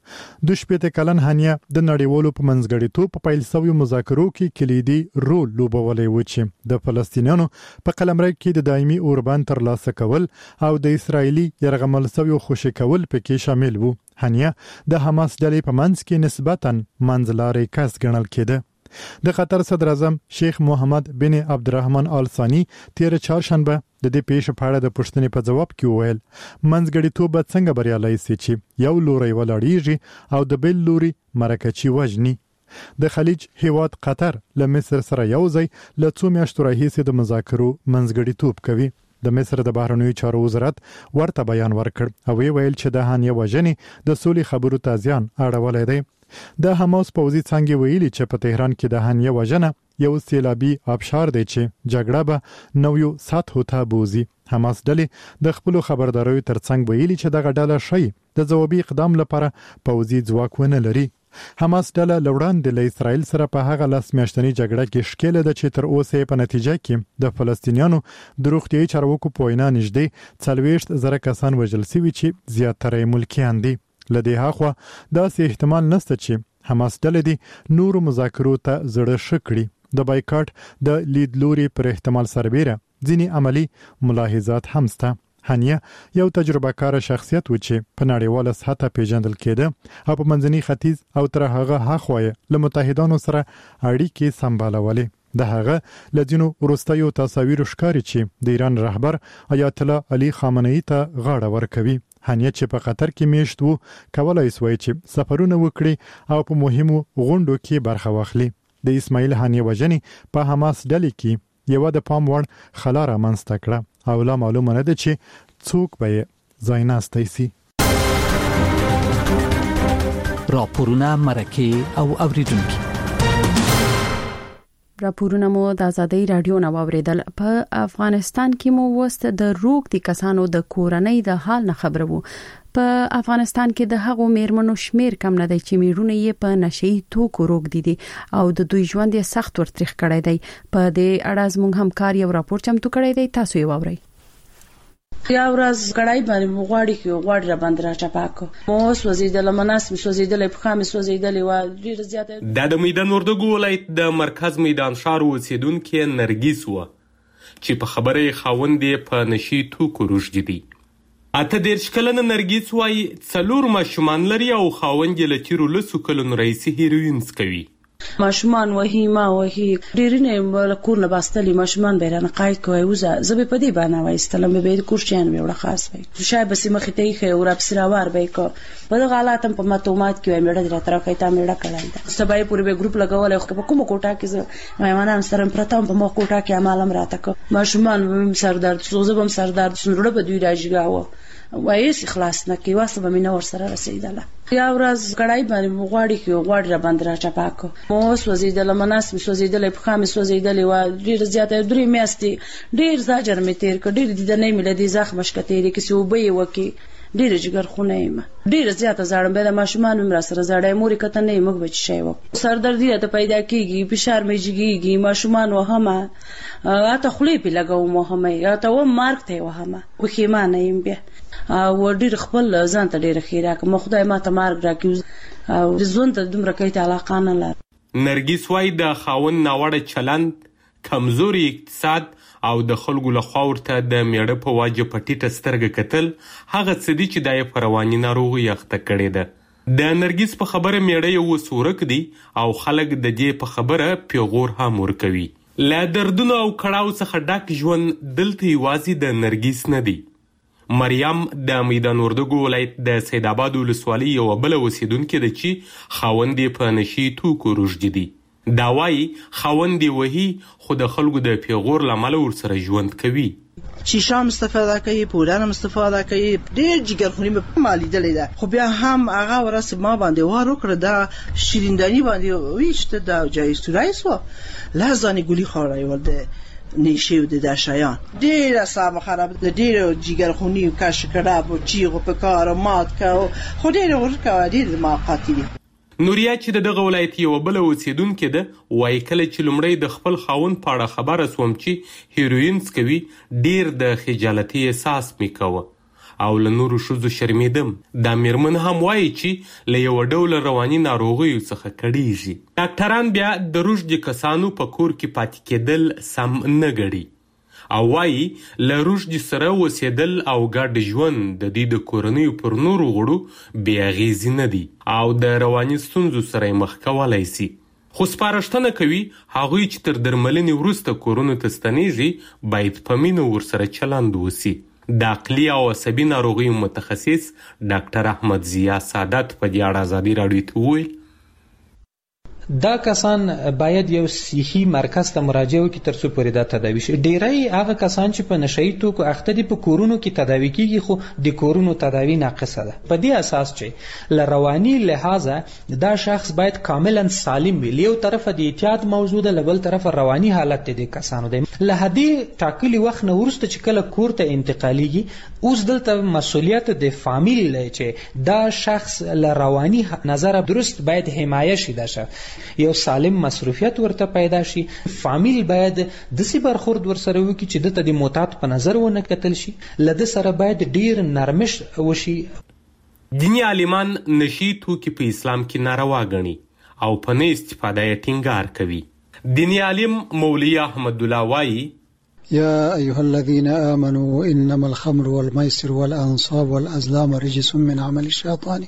د 18 کلن هانیا د نړیوالو په منځګړیتوب په پیل شویو مذاکرو کې کلیدي رول لوبولی و چې د فلسطینیانو په قلمرو کې د دایمي اوربان ترلاسه کول او د اسرایلی یرغمل شویو خوشی کول پکې شامل وو. هانیا د حماس ډلې په منځ کې نسبتاً منځلاري کس ګڼل کېده. د قطر صدر اعظم شیخ محمد بن عبدالرحمن آل ثانی تیر چهارشنبه د دې پیښې په اړه د پوښتنې په جواب کې وویل منځګړیتوب به څنګه بریالی شي چې یو لوري ولاړیږي او د بل لوري مرکچی وژني. د خلیج هیواد قطر له مصر سره یو ځای له څو میاشتو راهیسې د مذاکرو منځګړیتوب کوي. د مصر د بهرنیو چارو وزارت ورته بیان ورکړ او ویل چې د هانیه وژنې د سولې خبرو ته زیان اړولی دی. د حماس پوځي څنګه ویلي چې په تهران کې د هانیه وژنه یو سیلابي ابشار دی چې جګړه به نویو سطحو ته بوزي. حماس ډلې د خپل خبرداري ترڅنګ ویلي چې دغه ډله شي د ځوابي اقدام لپاره پوځي ځواک ونه لري. حماس ډله لوړاندې له اسرائیل سره په هغه لاس میاشتنی جګړه کې شکل ده چې تر اوسه په نتیجه کې د فلسطینیانو د روغتیايي چارواکو په وینا نږدې 40,000 کسان وژل شوي چې زیاتره ملکیان دي. لدې هاخوا داسې احتمال نشته چې حماس ډلې دي نور مذاکرو ته زړه شکړي. د بایکاټ د لیدلوري پر احتمال سربېره ځینې عملی ملاحظات هم شته. هانیه یو تجربه کار شخصیت و چې په نړیواله سطحه پیژندل کېده او په منځني ختیځ او تر هغه هاخوا له متحدانو سره اړیکې سمبالولې. د هغه لدینو وروستیو تصاویر ښکاري چې د ایران رهبر آیت الله علي خامنه‌ای ته غاړه ورکوي. هانیه چې په قطر کې میشت وو کولای شوی چې سفرونه وکړي او په مهمو غونډو کې برخه واخلي. د اسماعیل هانیه وژنې په حماس ډلې کې یو د پام وړ خلا رامنځته کړه او لا معلومه نه ده چې څوک به یې ځای ناستی سي. راپورونه مرکه او اوریدونکي راپورونه مو د آزادۍ رادیو نه واوریدل. په افغانستان کې مو وست د روغتي کسانو د کورنۍ د حال نه خبرو. په افغانستان کې د هغو میرمنو شمیر کم نه دی چې میرونه یې په نشئی توکو روغ دي او د دوی ژوند یې سخت ورتریخ کړی دی. په دې اړه زموږ همکار یو راپور چمتو کړی دی، تاسو یې واورئ. یا ورځ غړای باندې غواړي را باندې را چپاکو مو سوځیدل مناسب سوځیدل په خامې سوځیدل و ډیر زیاته. د میدان وردګو ولایت د مرکز میدان شهر اوسیدونکو نرګیس و چې په خبره خاوندې په نشي توکو روږدي دي. اته د شکلن نرګیس وای څلور ماشومان لري او خاوند یې لتیرو لسو کلن رئیس هیروینز کوي. ماشومان وهي ما وهي ډیرینه کور نه باستلی ماشومان بیرانه قاید کوي وزه زبې په دې باندې وایستلم به کورچیان ویوړه خاص وي شاید بس مخې ته یې او را بسراوار به کو په دغه حالاتم په ماتومات کې مېړه درته راکې تا مېړه کړل سبای پورې به ګروپ لګول خو په کومه کوټه کې مېمانان سره پرتم په مخ کوټه کې عملم راته کو ماشومان سردار سوزبم سردار سنوره به دوی راځګاو وایس خلاص نه کی واسه به مینه ور سره رسیدله. یا ورځ غړای باندې غواړي را باندې را چپاکو مو سوځیدل مناسب سوځیدل په خامې سوځیدل و ډیر زیاته درې میاشتې ډیر زاجر می تیر ک ډیر د نه ملدي زخم مشکتېری کې سو به وکی ډیر جګر خونه یم ډیر زیاته زړم به د ماشومان مر سره زړای موري کته نه مګ بچ شي و سردردی ته پیدا کیږي فشار میږي ماشومان وهمه اته خلی په لګاو مهمه یا ته و مارک ته وهمه وخیمانه یم بیا و ډیر خپل ځان ته ډیر خیره کوم خدای ما ته مارګ راکې او ځون ته دومره کوي علاقه نه لري. نرګیس وای د خاون ناوړه چلند کمزوري اقتصاد او د خلکو له خوا ورته د میړه په واجب پټیټه سترګه کتل هغه څه دي چې د پرواني ناروغي اخته کړي ده. د نرګیس په خبره میړه یو سورک دی او خلک د دې په خبره پیغور هم ورکوي. لا دردونو او کړهو څخه ډک ژوند دلته یوازې د نرګیس نه دی. مریم د میدان وردګو ولایت د سید آباد ولسوالۍ یو بل اوسیدونکې ده چې خاوند یې په نشي توکو روږدي دي. دا وایي خاوند یې وهي خو د خلکو د پیغور له امله ورسره ژوند کوي. شیشه هم استفاده کوي پوډر هم استفاده کوي ډېر جګرخوني په ما لیدلې ده خو بیا هم هغه ورځ ما باندې وار وکړه دا شیرینداني باندې ویشته دا جایستورای سو لازاني ګولي خورای ورده نیشیو د شایان ډیر اصاب خراب د ډیر جګرخونی کاش کړه او چیغو په کار مات کاو خو ډیر ورکا ډیر ما قاتلی. نوریا چې دغه ولایت یو بل اوسیدونکې ده وایي کله چې لومړی د خپل خاوند په اړه خبره سوم چې هیروینز کوي ډیر د خجالتي احساس میکوه او له نورو ښځو شرمېدم. دا میرمن هم وایي چې له یوه ډوله رواني ناروغیو څخه کړېږي. ډاکټران بیا د روږدي کسانو په کور کې پاتې کېدل سم نه ګڼي او وایي له روږدي سره اوسېدل او ګډ ژوند د دوی د کورنیو پر نورو غړو بې اغېزې نه دي او د رواني ستونزو سره یې مخ کولی سي. خو سپارښتنه کوي هغوی چې تر درملنې وروسته کورونو ته ستنېږي باید په مینه ورسره چلند وسي. د عقلي او عصبي ناروغیو متخصص ډاکټر احمد ضیا سعادت په دې اړه ازادي راډیو ته وویل دا کسان باید یو صحي مرکز ته مراجعه وکړي تر څو پورې دا تداوي شي. ډیری هغه کسان چې په نشهیي توکو اخته دي په کورونو کې تداوي کیږي خو د کورونو تداوي ناقصه ده. په دې اساس چې له رواني لحاظه دا شخص باید کاملا سالم وي. له یو طرفه د اعتیاد موضوع ده، له بل طرفه رواني حالت د کسانو دی. له هدې ټاکلي وخت نه وروسته چې کله کور ته انتقالیږي اوس دلته مسؤلیت د فامیل دی چې دا شخص له رواني نظره درست باید حمایه شي. دا شخص یو سالم مصروفیت ورته پیدا شي. فامیل باید داسې برخورد ورسره وکړي چې دته د معتاد په نظر ونه کتل شي. له ده سره باید ډیر نرمش وشي. دیني عالمان نشي توکي په اسلام کې ناروا ګڼي او په نه استفاده یې ټینګار کوي. دیني عالم مولوي احمد الله وایي يا أيها الذين آمنوا إنما الخمر والميسر والأنصاب والأزلام رجس من عمل الشيطان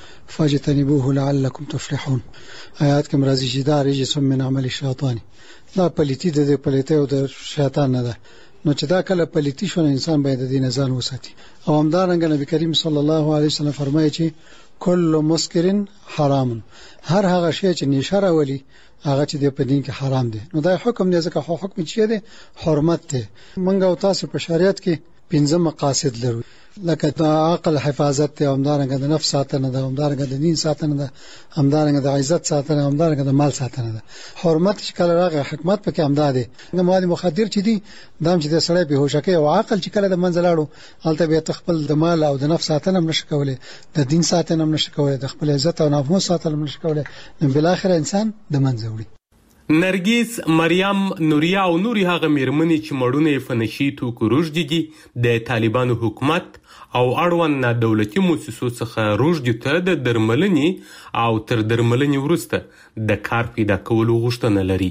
فاجتنبوه لعلكم تفلحون. آیات کې مرضی چې دا رجس من عمل الشیطان، دا پلیتی د پلیتی او د شیطان نه ده. نو چې دا کله پلیتی شو انسان باید د دین ځان وساتي. او همدارنګه نبی کریم صلی الله علیه وسلم فرمایي چې کل مسکر حرام، هر هغه شی چې نشه راولي هغه چې د په دین کې حرام دی. نو دا حکم دی ځکه حکم چې دی حرمت دی. منګه او تاسو په شریعت کې 15 مقاصد لرو، لکه د عقل حفاظت ته، همدارنګه د نفس ساتنه ده، همدارنګه د دین ساتنه ده، همدارنګه د عزت ساتنه، همدارنګه د مال ساتنه ده. حرمت چې کله راغی حکمت پکې همدا دی. مواد مخدر چې دي دام چې د سړی په هوښکه او عقل چې کله د منځ لاړو هلته به تخپل د مال او د نفس ساتنه هم نشي کولای، د دین ساتنه هم نشي کولای، د خپل عزت او ناموس ساتنه هم نشي کولای. نو بل اخر انسان د منځ وړي. نرګیس، مریم، نوریا او نوري هغه میرمنې چې مړونه یې په نشي توکو روږدي دي د طالبانو حکومت او اړوند نه دولتي موسسو څخه روږدي ته د درملنې او تر درملنې وروسته د کار پیدا کولو غوښتنه لري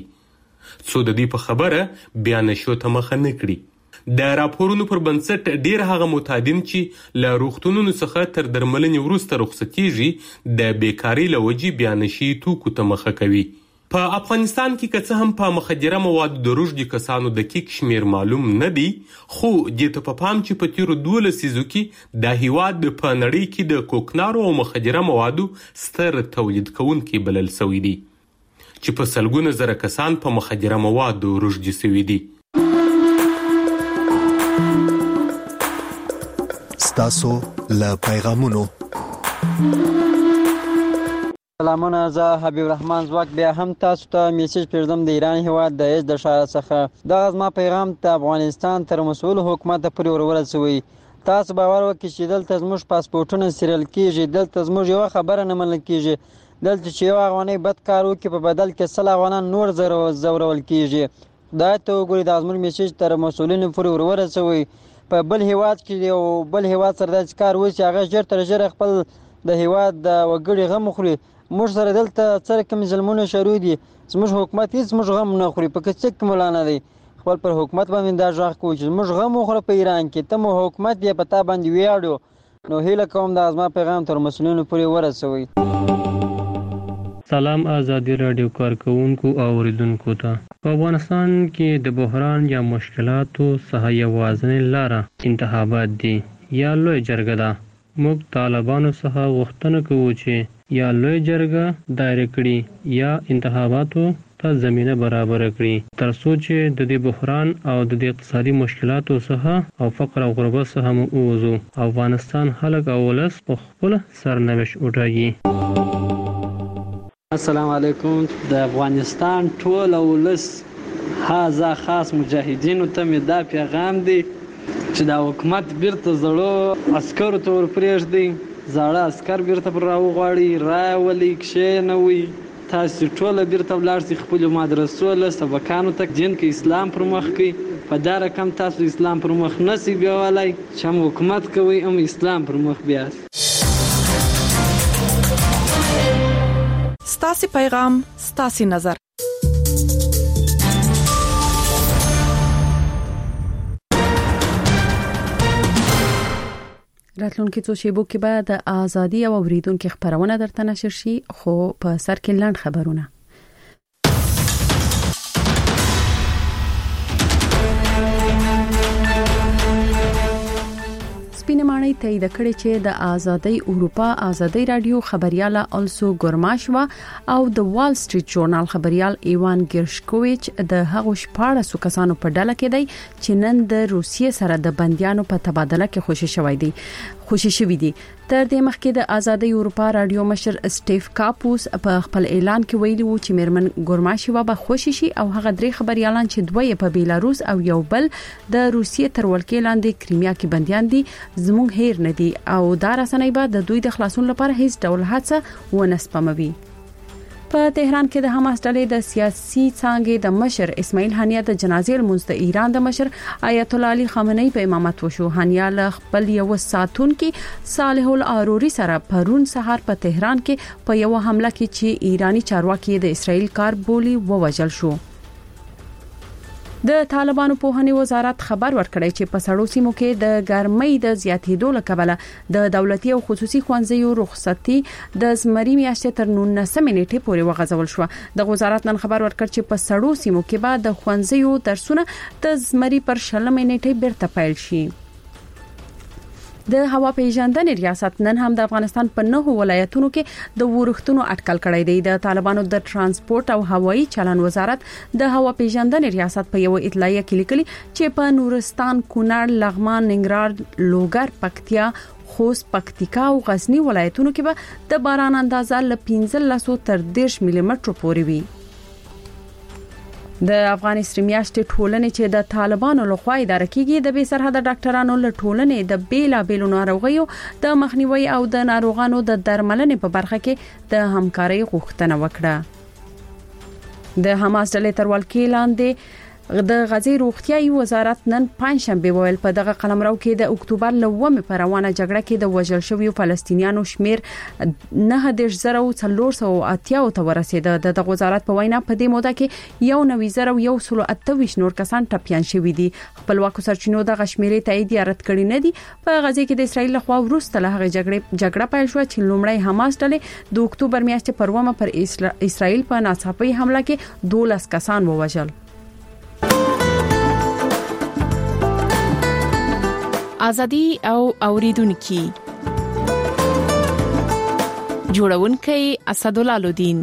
څو د دې په خبره بیا نشو ته مخه نه کړي. د راپورونو پر بنسټ ډیر هغه معتادین چې له روغتونونو څخه تر درملنې وروسته رخصتیږي د بیکارۍ له وجې بیا نشي توکو ته مخه کوي. په افغانستان کې که څه هم په مخدره موادو د روږدي کسانو دقیق شمیر معلوم نه دی، خو دې ته په پام چې په تیرو 12 لسیزو کې د هیواد په نړۍ کې د کوکنارو او مخدره موادو ستر تولید کوونکي بلل سوي دي چې په سلګونه زره کسان په مخدره موادو روږدي سوي دي. ستاسو له پیغامونو سلامونه، زه حبیب الرحمن زواک بیا هم تاسو ته میسج پرېږدم د ایران هیواد د د ښار څخه. دغه زما پیغام ته افغانستان تر مسؤل حکومت پورې ورورسوئ. تاسو باور وکړئ چې دلته زموږ پاسپورټونه سیریل کیږي، دلته زموږ یوه خبره نه منل کیږي، دلته چې یو افغانۍ بد کار وکړي په بدل کې 100 افغانان نور ځورول کیږي. خدای ته وګورئ، دا زموږ میسج تر مسؤلینو پورې ورورسوئ. په بل هیواد کې یو بل هیواد سره داسې کار وشي هغه ژر تر ژره خپل د هیواد د وګړي غم وخوري. موږ سره دلته څه رقم ظلمونه شروع دي، زموږ حکومت هیڅ موږ غم نه خوري، په څه کې مولانا دی. خپل پر حکومت باندې دا ژغ کوي چې موږ غم وخوره په ایران کې، ته مو حکومت بیا په تا باندې ویاړو. نو هیله کوم دا زما پیغام تر مسؤلینو پورې ورسوئ. سلام آزادي رادیو کارکونکو او اوریدونکو ته. په افغانستان کې د بحران یا مشکلاتو څخه یوازینۍ لاره انتخابات دي یا لوی جرګه ده. موږ طالبانو څخه غوښتنه کوو چې یا لوی جرګه دایره کړي یا انتخاباتو ته زمینه برابر کړي تر څو چې د دې بحران او د دې اقتصادي مشکلاتو څخه او فقر او غربت څخه مو ووځو. افغانستان خلک او ولس په خپل سرنوشت وټاکي. السلام علیکم. د افغانستان ټول ولس هاذا خاص مجاهدینو ته مې دا پیغام دی چې دا حکومت بیرته زړو عسکرو ته ورپرېږدي، زاړه عسکر بیرته پر راوغواړي، راولي کښېنوي، تاسو ټول بیرته ولاړ شئ خپل مدرسو له سبقانو ته دین کې اسلام پر مخ کې په دا رقم تاسو اسلام پر مخ نسی بیاولای چې هم حکومت کوي هم اسلام پر مخ بیا. ستاسو پیغام ستاسو نظر. راتلونکي څو شیبو کې به د ازادي او اوریدونکو خبرونه درته نشر شي خو په سر کې لاند خبرونه. سپینمانۍ تایید کړی چې د آزادۍ اروپا آزادۍ رادیو خبرياله السو ګورماشوا او د وال سټریټ ژورنال خبريال ایوان ګرشکوویچ د هغو شپاړسو کسانو په ډله کې دی چې نن د روسیې سره د بنديانو په تبادله کې خوشی شوی دی. تر دې مخکې د آزادۍ اروپا رادیو مشر سټیف کاپوس په خپل اعلان کې ویلي و چې میرمن ګورماشوا به خوشی شي او هغه درې خبريالان چې دوی په بیلاروس او یو بل د روسیې تر ولکې لاندې کریمیا کې بنديان دي زموږ هیر نه دي او دا رسنۍ به د دوی د خلاصون لپاره هیڅ ډول هڅه ونه سپموي. په تهران کې د حماس ډلې د سیاسي څانګې د مشر اسماعیل هانیه د جنازې لمونځ د ایران د مشر آیت الله علي خامنه‌ای په امامت وشو. هانیه له خپل یو ساتونکو صالح العروري سره پرون سهار په تهران کې په یو حمله کې چې ایرانی چارواکي د اسرائیل کار بولی ووجل شو. د طالبانو په هني وزارت خبر ورکړی چې په سړو سیمو کې د ګرمۍ د زیاتېدو لکبله د دولتي او خصوصي خوانځيو رخصتي د زمري میاشتې تر 19 نیټې پورې وغځول شو. د وزارت نن خبر ورکړ چې په سړو سیمو کې بعد د خوانځيو درسونه د زمري پر 20 نیټې بیرته پیل شي. د هوا پیژندنې ریاست نن هم د افغانستان په 9 ولایتونو کې د ورښتونو اټکل کړی دی. د طالبانو د ترانسپورت او هوایي چلن وزارت د هوا پیژندنې ریاست په یو اطلاعیه کې لیکلي چې په نورستان، کونړ، لغمان، ننګرهار، لوګر، پکتیا، خوست، پکتیکا او غزنی ولایتونو کې به د باران اندازه ل 15 تر 10 ملي متر پورې وي. د افغانستان میاشتې ټولنې چې د طالبانو لخوا اداره کیږي د بې سرحده ډاکټرانو له ټولنې د بیلابېلو ناروغیو د مخنیوي او د ناروغانو د درملنې په برخه کې د همکارۍ غوښتنه وکړه. د حماس ډلې تر ولکې لاندې د غزې روغتيایي وزارت نن پنځشنبه ویل په دغه قلمرو کې د اکتوبر لومه پر روانه جګړه کې د وژل شویو فلسطینیانو شمیر 9480 ته ورسید. د وزارت په وینا په دې موده کې 1928 نور کسان ټپيان شوي دي. خپلواکو سرچینو د غشمیرې تایید رد کړي نه دي. په غزې کې د اسرایل لخوا وروسته له هغه جګړه پیل شو چې لومړی حماس ډلې د اکتوبر میاشتې پر ومه پر اسرایل په ناڅاپي حمله کې 12 کسان ووژل. ازادي او اوریدونکو جوړونکي اسدالله الدین.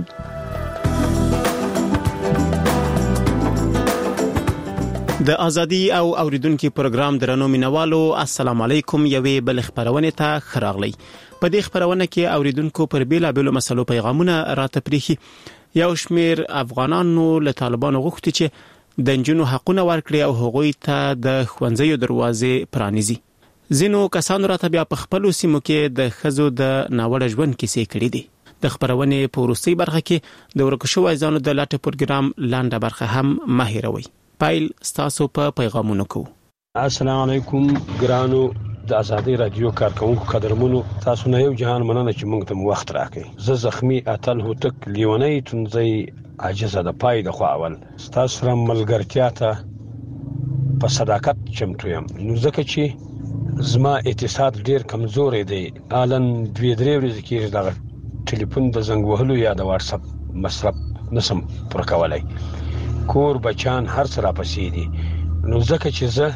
د ازادي او اوریدونکو پروګرام درنو مینوالو السلام علیکم. یوې بل خبرونه ته خراغلی. په دې خبرونه کې اوریدونکو پر بیلابېلو مسلو پیغامونه راته پریخي. یو شمیر افغانانو له طالبانو غوښتي چې د جنونو حقونه ورکړي او هغوی ته د خوندزیو دروازې پرانیزي. زینو کسانو راته بیا په خپل سیمو کې د خزو د ناوړه ژوند کیسې کړې دي. د خبرونه په وروستي برخه کې د ورکشو ځانو د لاټه پروګرام لاندې برخه هم ماهروي. پایل ستاسو په پیغامونو کو. السلام علیکم ګرانو د ازادي رادیو کارکونکو قدرمنو، تاسو نه یو جهان مننه چې موږ ته وخت راکړئ. زه زخمی اتل هوتک لیونی تنځي عاجزه د پای د خو اول تاسو سره ملګرتیا ته په صداقت چمتو یم. نو ځکه چې زما اقتصاد ډیر کمزورې دی. الان 2-3 ورځې کې دا ټلیفون د زنګ وهلو یا د واتس اپ مصرف نسم پر کولای. کور بچان هر سره پسې دي. نو ځکه چې زه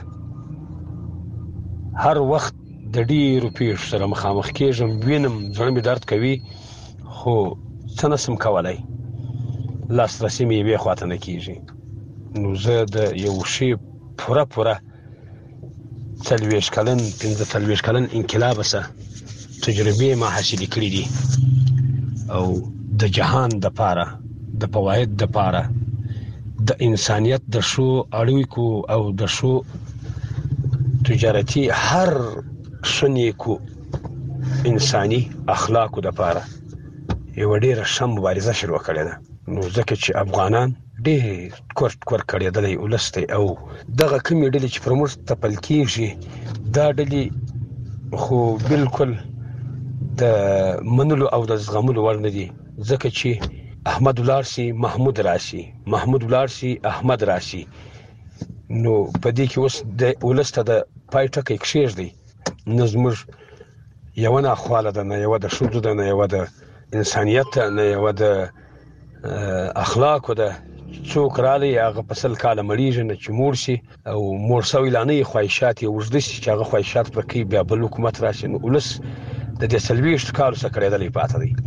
هر وخت د ډیرو پیښو سره مخامخ کېږم، وینم زړه مې درد کوي، خو څه نسم کولای. لاسرسي مې یوې خواته نه کېږي. نو زه د یو شی پوره 40 کلن 45 کلن انقلاب سره تجربه ما حاصل کړې دي او د جهان د پاره د فواید د پاره د انسانيت د شو اړیکو او د شو تجارتي هر شنیکو انساني اخلاقو د پاره یو ډیره ښه مبارزه شروع کړې ده. نو ځکه چې افغانان ډېر کور کړېدلی ولس دی او دغه کومې ډلې چې پر موږ تپل کېږي دا ډلې خو بالکل د منلو او د زغملو وړ نه دي، ځکه چې احمد ولاړ سي محمود راشي، محمود ولاړ سي احمد راشي. نو په دې کې اوس د ولس ته د پای ټکی کښېږدي، نه زموږ یوه ناخواله ده، نه یوه د ښځو ده، نه یوه د انسانیت ده، نه یوه د اخلاقو ده. څوک رالی هغه په 100 کاله مړیږي نه چې موړ شي او موړ سوی لا نه یې خواهشات یې اوږده شي چې هغه خواهشات پوره کوي، بیا بل حکومت راشي. نو ولس د دې 40 کالو څخه کړېدلی پاته دی.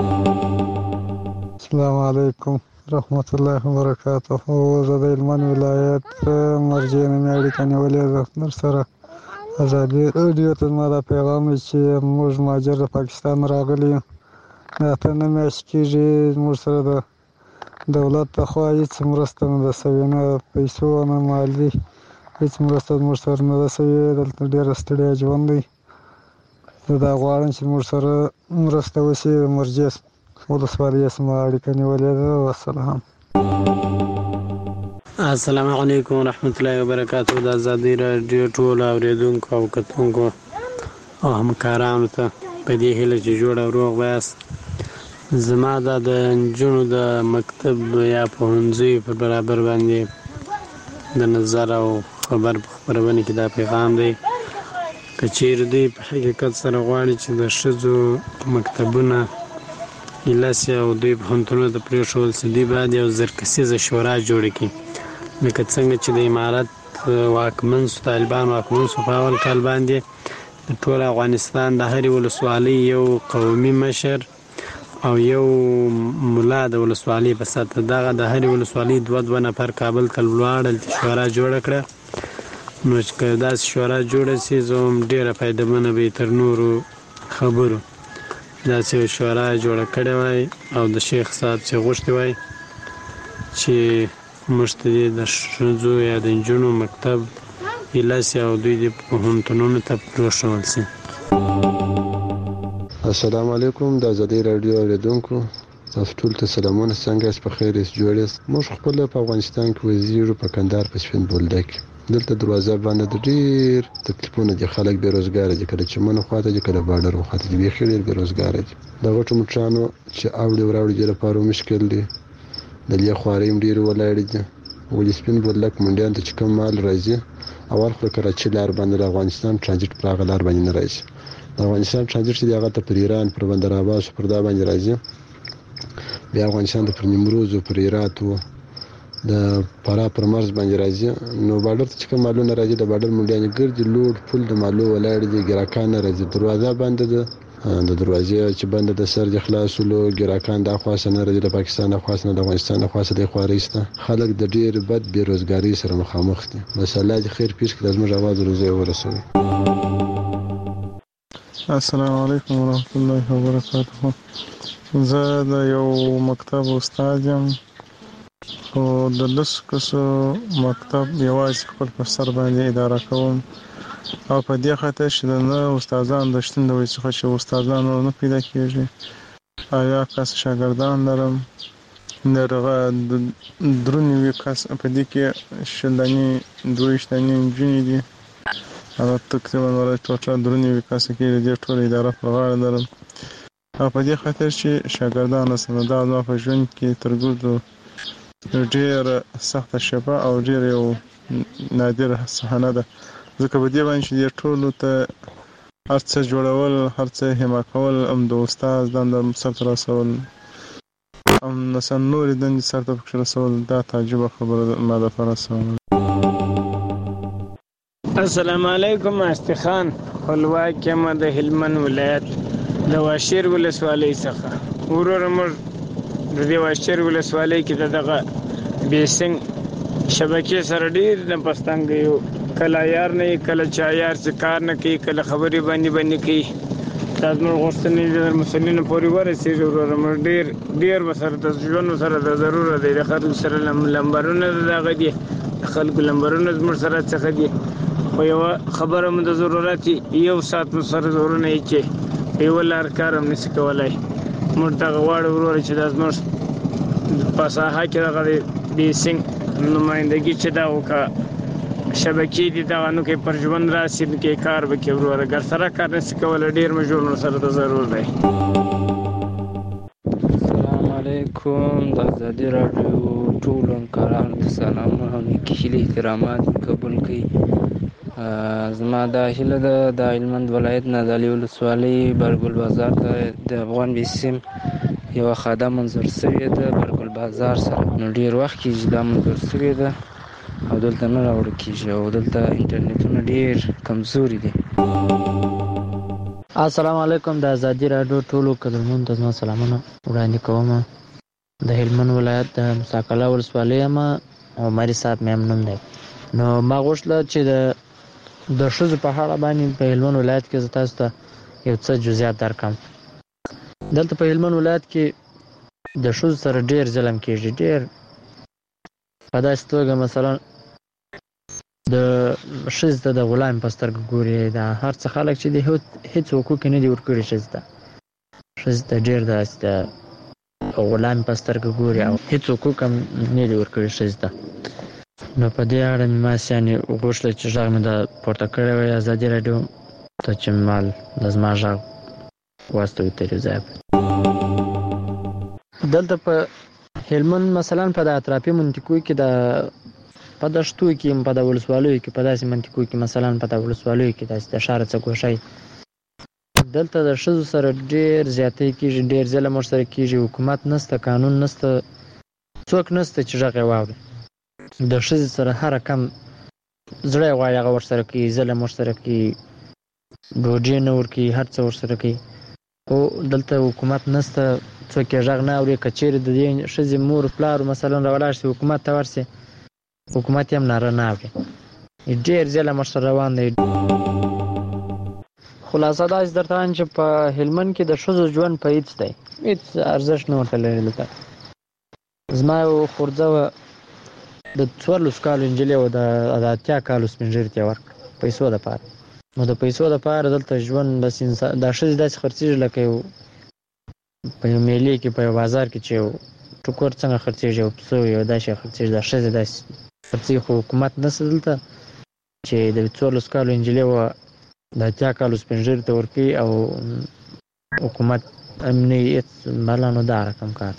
السلام علیکم رحمت الله وبرکاته. زه د هلمند ولایت مرجې نومې اړیکه نیولې ده در سره. ازادي راډیو ته زما دا پیغام دی چې موږ مهاجر د پاکستان راغلي یو، دا 8 میاشتې کېږي زموږ سره د دولت لخوا هېڅ مرسته نه ده سوې، نه پیسو نه مالي هېڅ مرسته زموږ سره نه ده سوې. دلته ډېره ستړیا ژوند دی. زه دا غواړم چې موږ سره مرسته وشي. د مرجې ولسوالۍ زما اړیکه نیولې ده. والسلام. السلام علیکم ورحمت الله وبرکاته. د ازادي راډیو ټول اوریدونکو او کتونکو او همکارانو ته په دې هیله چې جوړ او روغ ویاست. زما دا د نجونو د مکتب یا پوهنځي په برابر باندې د نظر او خبر په خپرونه کې دا پیغام دی که چیرې دوی په حقیقت سره غواړي چې د ښځو مکتبونه ایلاسي او دوی پوهنتونونه ته پرېښودل سي، دوی باید یو زرکسیزه شورا جوړه کړي. لکه څنګه چې د امارت واکمن سو، طالبان واکمن سو په اول کال باندې د ټول افغانستان د هرې ولسوالۍ یو قومي مشر او یو ملا د ولسوالۍ په سطحه دغه د هرې ولسوالۍ 2 نفر کابل ته ولاړل چې شورا جوړه کړه. نو چې که داسې شورا جوړه سي زه هم ډېره فایدهمنه به تر نورو خبرو داسې شورا جوړه کړې وای او د شیخ صاحب چې غوښتي وای چې موږ ته د ښځو یا د نجونو مکتب ایلاسي او دوی د پوهنتونونو ته پرېښودل سي. السلام علیکم د ازادي راډیو اوریدونکو، تاسو ټول ته سلامونه. څنګه یاست؟ په خیر یاست؟ جوړ یاست؟ موږ خپل په افغانستان کې وزیرو په کندهار په سپین بولدک دلته دروازه باندې ډېر تکلیفونه دي. خلک بیروزګار دي، کله چې منو خواته دي، کله بارډر خواته دي، بیخي ډېر بیروزګار دي. د غټو موټرانو چې اوړي وراوړي دي لپاره مشکل دي. د لې خوارې هم ډېر ولاړ دي. ولې سپین بولدک منډیان ته چې کوم مال راځي اول خو کراچۍ لار باندې د افغانستان ترانزیت پر هغه لار باندې نه راځي. د افغانستان ترانزیت چې هغه ته پر ایران پر بندر عباس پر دا باندې راځي، بیا افغانستان ته پر نیمروز او پر هرات او د فراه پر مرز باندې راځي. نو بارډر ته چې کوم مالونه راځي د بارډر منډیان ګرځي لوډ فل د مالو ولاړ دي. ګراکان راځي دروازه باندې ده، د دروازې چې بند د سر د خلاصولو ګراکان د خاصه نه راځي، د پاکستان د خاصه نه د افغانستان د خاصه د خواريسته. خلک د ډېر بد بیروزګاری سره مخامخ دي. مسله د خیر پیښ کړه زموږ आवाज روزي ورسوي. السلام علیکم ورحمت الله وبرکاته. زه د یو مکتب استاد یم او د 10 کسو مکتب یوازې خپل پر سر باندې اداره کوم او په دې خاطر چې نه استادان د شتون د وجې څخه چې استادان نه پیدا کېږي یا کس شاګردان لرم درغه درونی کس په دې کې شلنی دویشتنی نجونې دي او تقریبا ورته ټوټه درونی کس کې د ټول اداره په غاړه لرم او په دې خاطر چې شاګردان سره دا په ژوند کې ترګو ډېر سخت شپه او ډېر یو نادر صحنه ده. ځکه په دې باندې چې ټول ته هر څه جوړول، هر څه همه کول، د استاد د سرته رسول، مثلا نور دندې سرته پکې رسول، دا تعجبه خبره ما دپاره رسول. السلام علیکم. استخان خپلواک یم د هلمند ولایت د واشیر ولسوالۍ څخه. وروره موږ د دې واشیر ولسوالۍ کې دغه بیسنګ شبکې سره ډېر نه پستانګ یو، کله یار نه کله چا یار چې کار نه کوي، کله خبرې باندې کوي. دا زموږ غوښتنې د مسؤلینو پورې ورسېږي. وروره موږ ډېر ورسره د ژوند سره د ضرورت دی. د خلکو سره لمبرونه دغه دي، د خلکو لمبرونه زموږ سره څخه دي. خو یوه خبره مو د ضرورت یو ساعت مو سره زورونه یې چې یوه لار کار هم نشي کولی. موږ دغه غواړو وروره چې دا زموږ په ساحه کې دغه د سینګ نمایندګي چې دا وکړه شبکې دي دغه نو کې پر ژوند راسي نو کې کار وکړي وروره ګر سره کار نشي کولی ډېر مجبور سره ته ضرور دی. السلام علیکم د ازادي راډیو ټولو همکارانو ته سلامونه او نیکې هیلې احترامات قبول کړئ. زما دا هیله ده د هلمند ولایت نه د علي ولسوالۍ برګل بازار ته د افغان بیسیم یوه خاده منظور شوې ده برګل بازار سره. نو ډېر وخت کېږي دا منظور شوې ده او دلته نه راوړل کېږي او دلته انټرنیټونه ډېر کمزوري دي. السلام علیکم د ازادي راډیو ټولو قدرمنو ته زما سلامونه وړاندې کوم. د هلمند ولایت د مساکله ولسوالۍ یم او مری صاحب مې هم نوم دی. نو ما غوښتله چې د ښځو په اړه باندې په هلمند ولایت کې زه تاسو ته یو څه جزئیات درکړم. دلته په هلمند ولایت کې د ښځو سره ډېر ظلم کېږي، ډېر په داسې توګه مثلا د ښځې ته د غلام په سترګه ګوري. دا هر څه خلک چې دي هېڅ حقوق یې نه دي ورکړي ښځې ته. ښځې ته ډېر داسې د غلام په سترګه ګوري او هېڅ حقوق هم نه دي ورکړي ښځې ته. نو په دې اړه مې ماسې یعنې غوښتله چې غږ مې دا پورته کړی وی ازادي راډیو ته چې مال د زما غږ واستوي تر یو ځایه. دلته په هلمند مثلا په د اطرافي منطقو کې په دشتو کې په د ولسوالیو کې په داسې منطقو کې مثلا په د ولسوالیو کې داسې د ښار څه ګوښی دلته د ښځو سره ډېر زیاتی کېږي، ډېر ظلم ورسره کېږي. حکومت نشته، قانون نشته، څوک نشته چې غږ یې واوري. د ښځې سره هر کم زړه یې غواړي هغه ورسره کوي، ظلم ورسره کوي، ډوډۍ نه ورکوي، هر څه ورسره کوي. خو دلته حکومت نشته، څوک یې غږ نه اوري. که چېرې د دې ښځې مور پلار مثلا راولاړ شي حکومت ته ورسي، حکومت یې هم ناره نه اوري. ډېر ظلم ورسره روان دی. خلاصه داسې درته وایم چې په هلمند کې د ښځو ژوند په هېڅ دی، هېڅ ارزښت نه ورته لري. دلته زما یو خورځه وه د 14 کالو نجلۍ وه، د 80 کالو سپین ږیري ته یې ورکړه پیسو دپاره. نو د پیسو دپاره دلته ژوند دا ښځې داسې خرڅېږي لکه یو په یو میلې کې په یو بازار کې چې یو ټوکر څنګه خرڅېږي، یو پسه یو داسې خرڅېږي. دا ښځې داسې خرڅېږي. خو حکومت نشته دلته چې د 14 کالو نجلۍ وه د 80 کالو سپین ږیري ته ورکوي او حکومت هم نه یې هېڅ بله. نو دا رقم کار.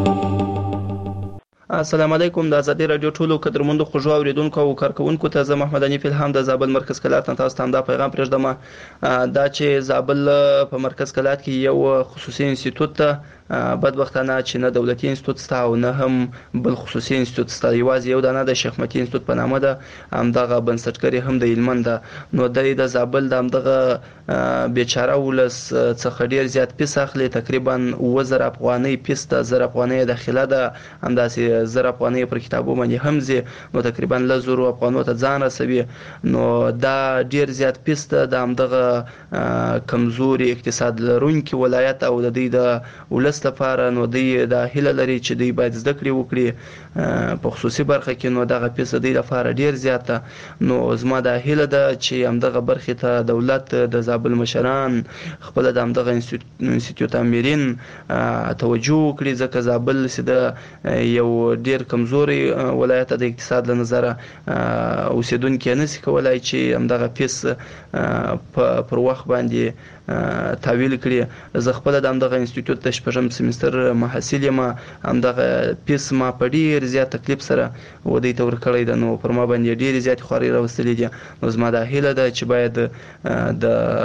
السلام علیکم د ازادي راډیو ټولو قدرمنو خوږو اوریدونکو او کارکونکو ته زه محمد حنیف الهام د زابل مرکز کلات نه تاسو ته دا پیغام پرېږدم دا چې زابل په مرکز کلات کې یو خصوصي انسټیټوټ ته بدبختانه چې نه دولتي انسټیټوټ شته او نه هم بل خصوصي انسټیټوټ شته. یوازې یو دانه د شیخ متي انسټیټوټ په نامه ده، همدغه بنسټګر هم د هلمند ده. نو د زابل د همدغه بیچاره ولس څخه ډېر زیات پیس اخلي، تقریبا 7000 افغانۍ پیس ده، 1000 افغانۍ داخله ده، همداسې 1000 افغانۍ پر کتابو باندې هم ځي، نو تقریبا 1000 افغانۍ ته ځان رسوي. نو دا ډېر زیات پیس ده د همدغه کمزوري اقتصاد لرونکي ولایت او د دوی د ولس لپاره. نو دوی دا هیله لري چې دوی باید زده کړې وکړي په خصوصي برخه کې. نو دغه پیسه دوی لپاره ډېر زیاته. نو زما دا هیله ده چې همدغه برخې ته دولت د زابل مشران خپل د همدغه انسټیټیوټ امرین توجه وکړي، ځکه زابل د یو ډېر کمزوري ولایت د اقتصاد له نظره اوسیدونکي نشي کولای چې همدغه پیس پر وخت باندې تحویل کړي. زه خپل د همدغه انسټیټیوټ د شپږم سیمستر محصل یم، همدغه پیس ما په ډېر زیات تکلیف سره ودې ته ورکړی ده. نو پر ما باندې ډېرې زیاتې خوارۍ راوستلې دي. نو زما دا هیله ده چې باید د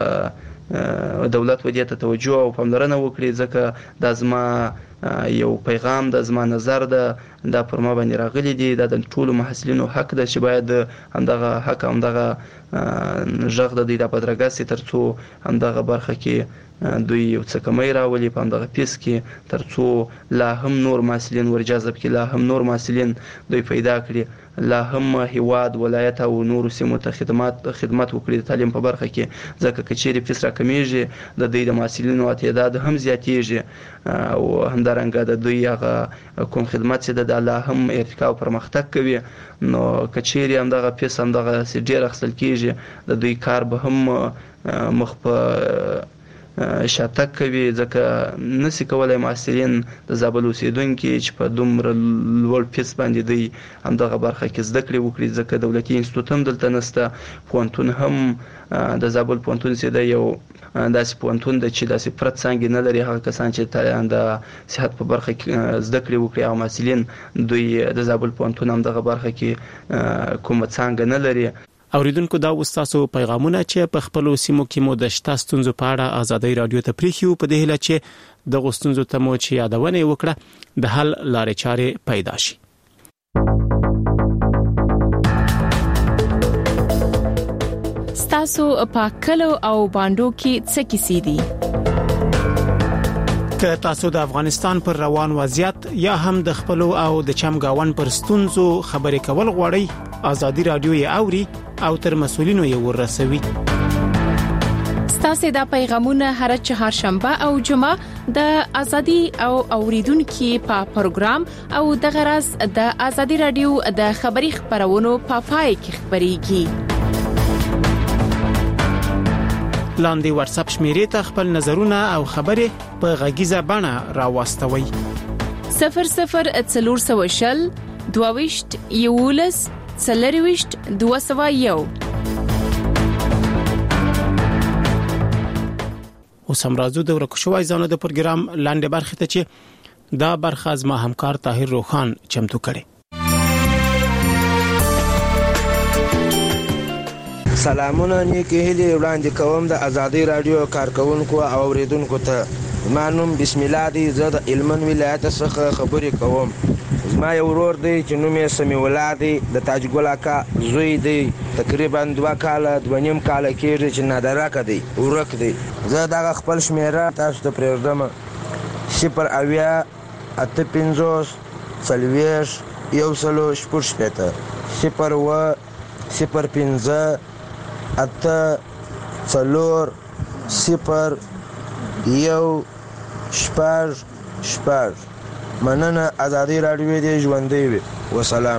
دولت ودې ته توجه او پاملرنه وکړي، ځکه دا زما یو پیغام ده، زما نظر ده، دا پر ما باندې راغلی دی. دا د ټولو محصلینو حق ده چې باید همدغه حق همدغه غږ د دوی د بدرګه سي، ترڅو همدغه برخه کې دوی یو څه کمی راولي په همدغه پیس کې، ترڅو لا هم نور محصلین ورجذب کړي، لا هم نور محصلین دوی پیدا کړي، لا هم هیواد ولایت او نورو سیمو ته خدمت وکړي د تعلیم په برخه کې. ځکه که چیرې پیس راکمیږي د دوی د محصلینو تعداد هم زیاتیږي او همدارنګه د دوی هغه کوم خدمت چې د لا هم ارتقا او پرمختګ کوي. نو که چیرې همدغه پیس همدغه ډېر اخیستل کېږي د دوی کار به هم مخ په شاتګ کوي، ځکه نسی کولای محصلین د زابل اوسیدونکي چې په دومره لوړ فیس باندې دی همدغه برخه کې زده کړې وکړي، ځکه دولتي انسټیټوټ هم دلته نشته، پوهنتون هم د زابل پوهنتون چې دی یو داسې پوهنتون دی چې داسې فرد څانګې نه لري. هغه کسان چې د صحت په برخه کې زده کړې وکړي او محصلین دوی د زابل پوهنتون همدغه برخه کې کومه څانګه نه لري. اوریدونکو دا وستاسو پیغامونه چې په خپل سیمو کې مو د شته ستونزو په اړه آزادۍ رادیو ته پریښیو، په دې هیله چې د غوښتنو ته مو چې یادونه وکړه د حل لارې چارې پیدا شي. ستاسو په کلو او باندو کې څه کیسې دي؟ که تاسو د افغانستان پر روان وضعیت یا هم د خپل او د چمګاون پر ستونزو خبرې کول غواړئ، آزادي رادیو یې اوري او تر مسولینو یې ورسوي. ستاسو د پیغامونه هر چهارشنبه او جمعه د آزادي او اوریدونکو په پروګرام او د غرض د آزادي رادیو د خبري خبرونو په پای کې خبريږي. لاندې واتس اپ شمیرې ته خپل نظرونه او خبرې په غږیزه بڼه راوستوي. 0040 22 یولس څلرويشت 201. اوس هم راځو د ورکوشوي ځانو د پروګرام لاندې برخه ته چې دا برخه از ما همکار طاهر روخان چمتو کړي. سلامونه نیکی هیلې وړاندې کوم د آزادۍ رادیو کارکونکو او اوریدونکو ته. ما نوم بسم الله دی، زه د هلمند ولایت څخه خبرې کوم. ما یو ورور دی چې نوم یې سمیع الله دی، د تاج ګل اکا زوی دی، تقریبا 2 کاله 2.5 کاله کېږي چې نادرکه دی، ورک دی. زه دغه خپل شمیره تاسو ته پرېږدم: 0 اویا 8 50 40 160 0 و 0 5 8 4 0 1 6. مننه. آزادۍ رادیو دې ژوندۍ وي. وسلام.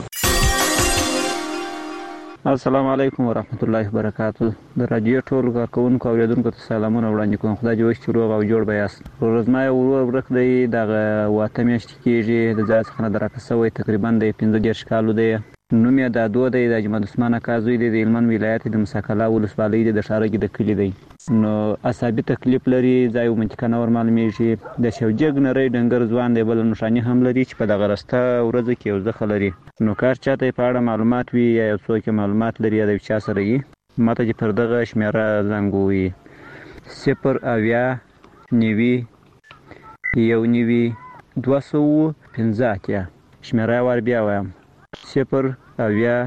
السلام علیکم ورحمت الله وبرکاتہ. د رادیو ټول کارکونکو او اوریدونکو ته سلامونه وړاندې کوم. خدای دې وکړي روغ او جوړ به یاست. ورځما یو ورک دی دغه واته میاشتې کېږي د ځای څخه نه درکه سوی، تقریبا د 15 کالو دی. نوم یې د دوه دی، د اجمد عثمان اکا زوی دی، د هلمند ولایت د مساکلا ولسوالۍ د شارګي د کلی دی. نو عصبي تکلیف لري، ځای او منطقه نور معلومیږي. د شوجګ نری ډنګر ځوان دی، بل نشانی هم لري چې په دغه راسته ورځ کې یو ځخه لري. نو کار چاته په اړه معلومات وي یا یو څوک معلومات لري یا د چا سره یې ماته چې پر دغه شمیره زنګوي: 0 اویا 90 215. شمیره ور بیا وایم: 0 اویا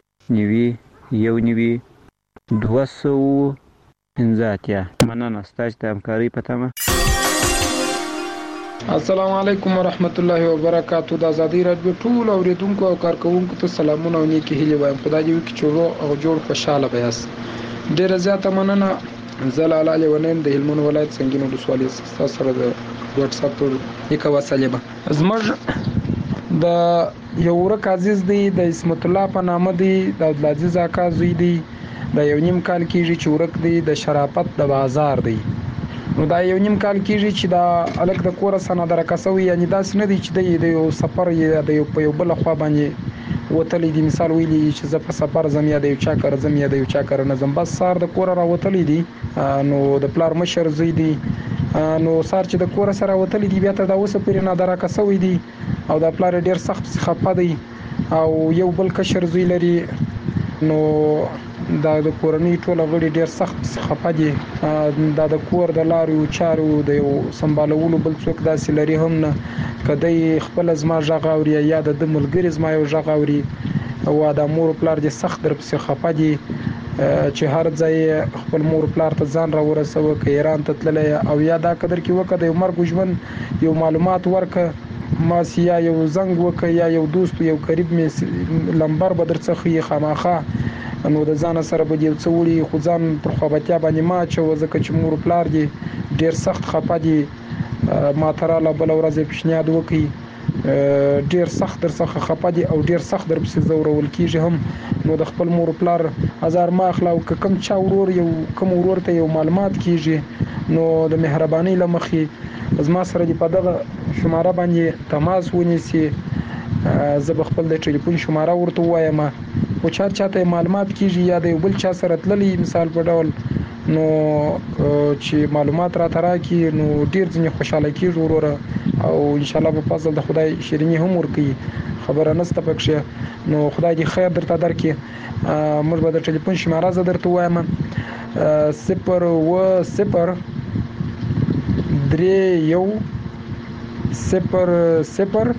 90 215. مننه ستاسو د همکارۍ په تمه. السلام علیکم ورحمت الله وبرکاتہ. د آزادۍ رادیو ټول اوریدونکو او کارکونکو ته سلامونه او نیکی هیلې وایم. خدای دې وکړي چې او جوړ خوشاله بیاست. ډیره زیاته مننه. زلاله لیونین د هلمند ولایت څنګه ولسوالۍ تاسو سره د واتس اپ یو وسیله زموږ د یو ورک عزیز دی، د اسمت الله په نامه دی، د عبدالعزیز اکا زوی دی، د 1.5 کال کېږي چې ورک دی، د شرافت د بازار دی. نو دا 1.5 کال کېږي چې دا الګ د کور سره درکاسوي، یعنی داس نه دی چې د یو سفر یا د یو بل خوا باندې وتلې دي. مثال ویلي چې زه په سفر زم یا د یو چا کار زم یا د یو چا کار نه زم، بس سار د کور را وتلې دي. نو د پلار مشر زوی دی، نو سار چې د کور سره وتلې دي بیا ته دا اوسه پرې نه درکاسوي دي او د پلار ډیر سخت خپه دی او یو بل کشر زوی لري. نو دا د کورنۍ ټول غړي ډیر سخت خپه دي. دا د کور د لارو چارو د یو سمبالولو بل څوک داسې لري هم نه. کدی خپل زما ژغ اوري یا د ملګری زما یو ژغ اوري او د مور پلار دې سخت در پسې خپه دي چې هر ځای خپل مور پلار ته ځان را ورسوه، که ایران ته تللی او یا دا قدر کې وکړه د یو مرګ ژوند یو معلومات ورکه، ما یا یو زنګ وکړه یا یو دوست یو قریب می لمبر به درڅخه یې خامخا. نو د ځان سره به یو څه وړي خو ځان پر خوابتیا باندې ما چې ځکه چې مور پلار دې ډیر سخت خپه دي. ما تراله بل ورځ پیشنهاد وکړي ډیر سخت در څخه خپه دي او ډیر سخت در پسې زورول کیږي هم نو د خپل مور پلار هزار ما اخلا او کم چا ورور یو کم ورور ته یو معلومات کیږي نو د مهرباني لمخې زما سره دی په دغه شماره باندې تماس ونیسي زه به خپل د ټلیفون شماره ورته وایم او چاته معلومات کیږي یا د بل چا سره تللی مثال په ډول نو چې معلومات را تراکي نو ډیر ځنې خوشاله کیږي وروره او ان شاء الله په فضل د خدای شیرینی هم ورکي خبره نسته پکښه نو خدای دې خیر درته درکړي موږ به د ټلیفون شماره زه درته وایم 0 0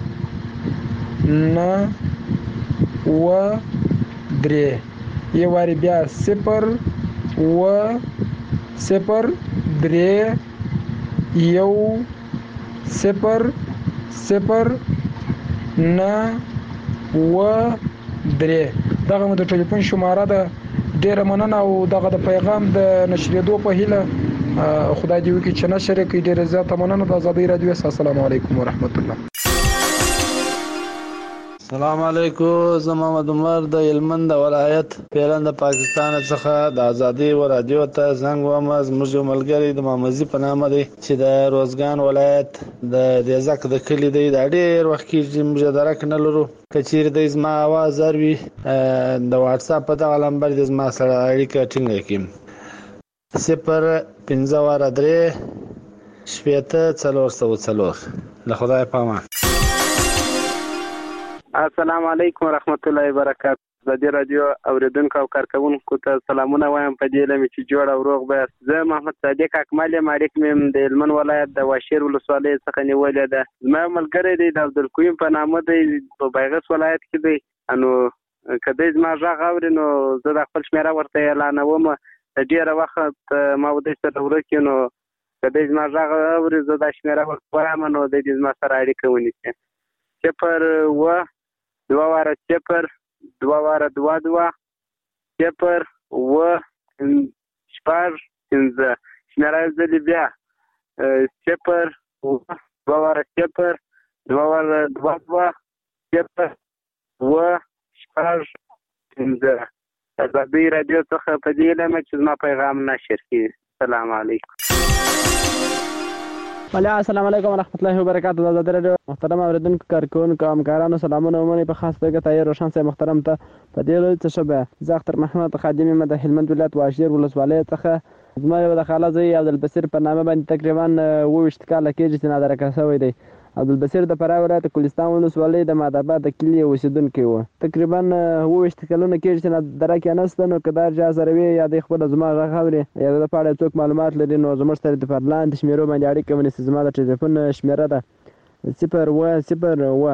9 و 3 یو واری بیا 0 و 0 3 یو 0 0 9 و 3 دغه مو د ټلیفون شماره ده ډیره مننه او دغه د پیغام د نشریدو په هیله خدای دې وکړي چې نشر کړي ډیره زیاته مننه د آزادۍ رادیو السلام علیکم ورحمت الله السلام علیکم زه محمد عمر د هلمند ولایت پیلن د پاکستان څخه د ازادي رادیو ته زنګ وم زموږ یو ملګری د محمد په نامه دی چې د روزګان ولایت د دیزک د کلی دی دا ډیر وخت کې موږ درک نه لرو کچیر د زما आवाज اروي د واتس اپ په دغه نمبر د زما سره اړیکه ټینګه کړم 0 5 له خدای پامه السلام علیکم ورحمت الله وبرکاته د دې رادیو اوریدونکو او کارکونکو ته سلامونه وایم په دې لمه چې جوړ او روغ به زه محمد صادق اکمل مالک مم د هلمند ولایت د واشیر ولسوالۍ څخه نیولې ده زما ملګری دی د عبدالقیوم په نامه دی په بیغس ولایت کې دی نو کله زما ژغ اوري نو زه د خپل شمیره ورته اعلانوم د ډیره وخت ما ودی سره ورکې نو کله زما ژغ اوري زه د شمیره ورته وایم نو د دې زما سره اړیکه ونیسي صفر و 2 واره 0 2 واره 2 2 0 و شپږ پنځه شمیره زلی بیا 0 و 2 واره 0 2 واره 2 2 0 و شپږ پنځه آزادۍ رادیو څخه په دې لمه چې زما پیغام نشر کړي السلام علیکم السلام علیکم ورحمت الله وبرکاته د آزادۍ رادیو محترم اوریدونکو کارکونکو همکارانو سلامونه ومنئ په خاص توګه طاهر روشن صاحب محترم ته په دې ورځ څه شوه زه اختر محمد خادم یم د هلمند ولایت واشیر ولسوالۍ څخه زما یو د خاله زوی عبدالبصیر په نامه باندې تقریبا 28 کاله کېږي چې نادرکه شوی دی عبدالبصیر د فراه ولایت کلستان ولسوالۍ د مادآباد د کلي اوسیدونکی و تقریبا 28 کلونه کېږي چې نادرکه نشته نو که دا چا سره وي یا د خپل زما غږ اوري یا د پاړه څوک معلومات لري نو زموږ سره د پرلان د شمیرو باندې اړیکه ونیسي زما د ټلیفون شمیره ده 0 و 0 و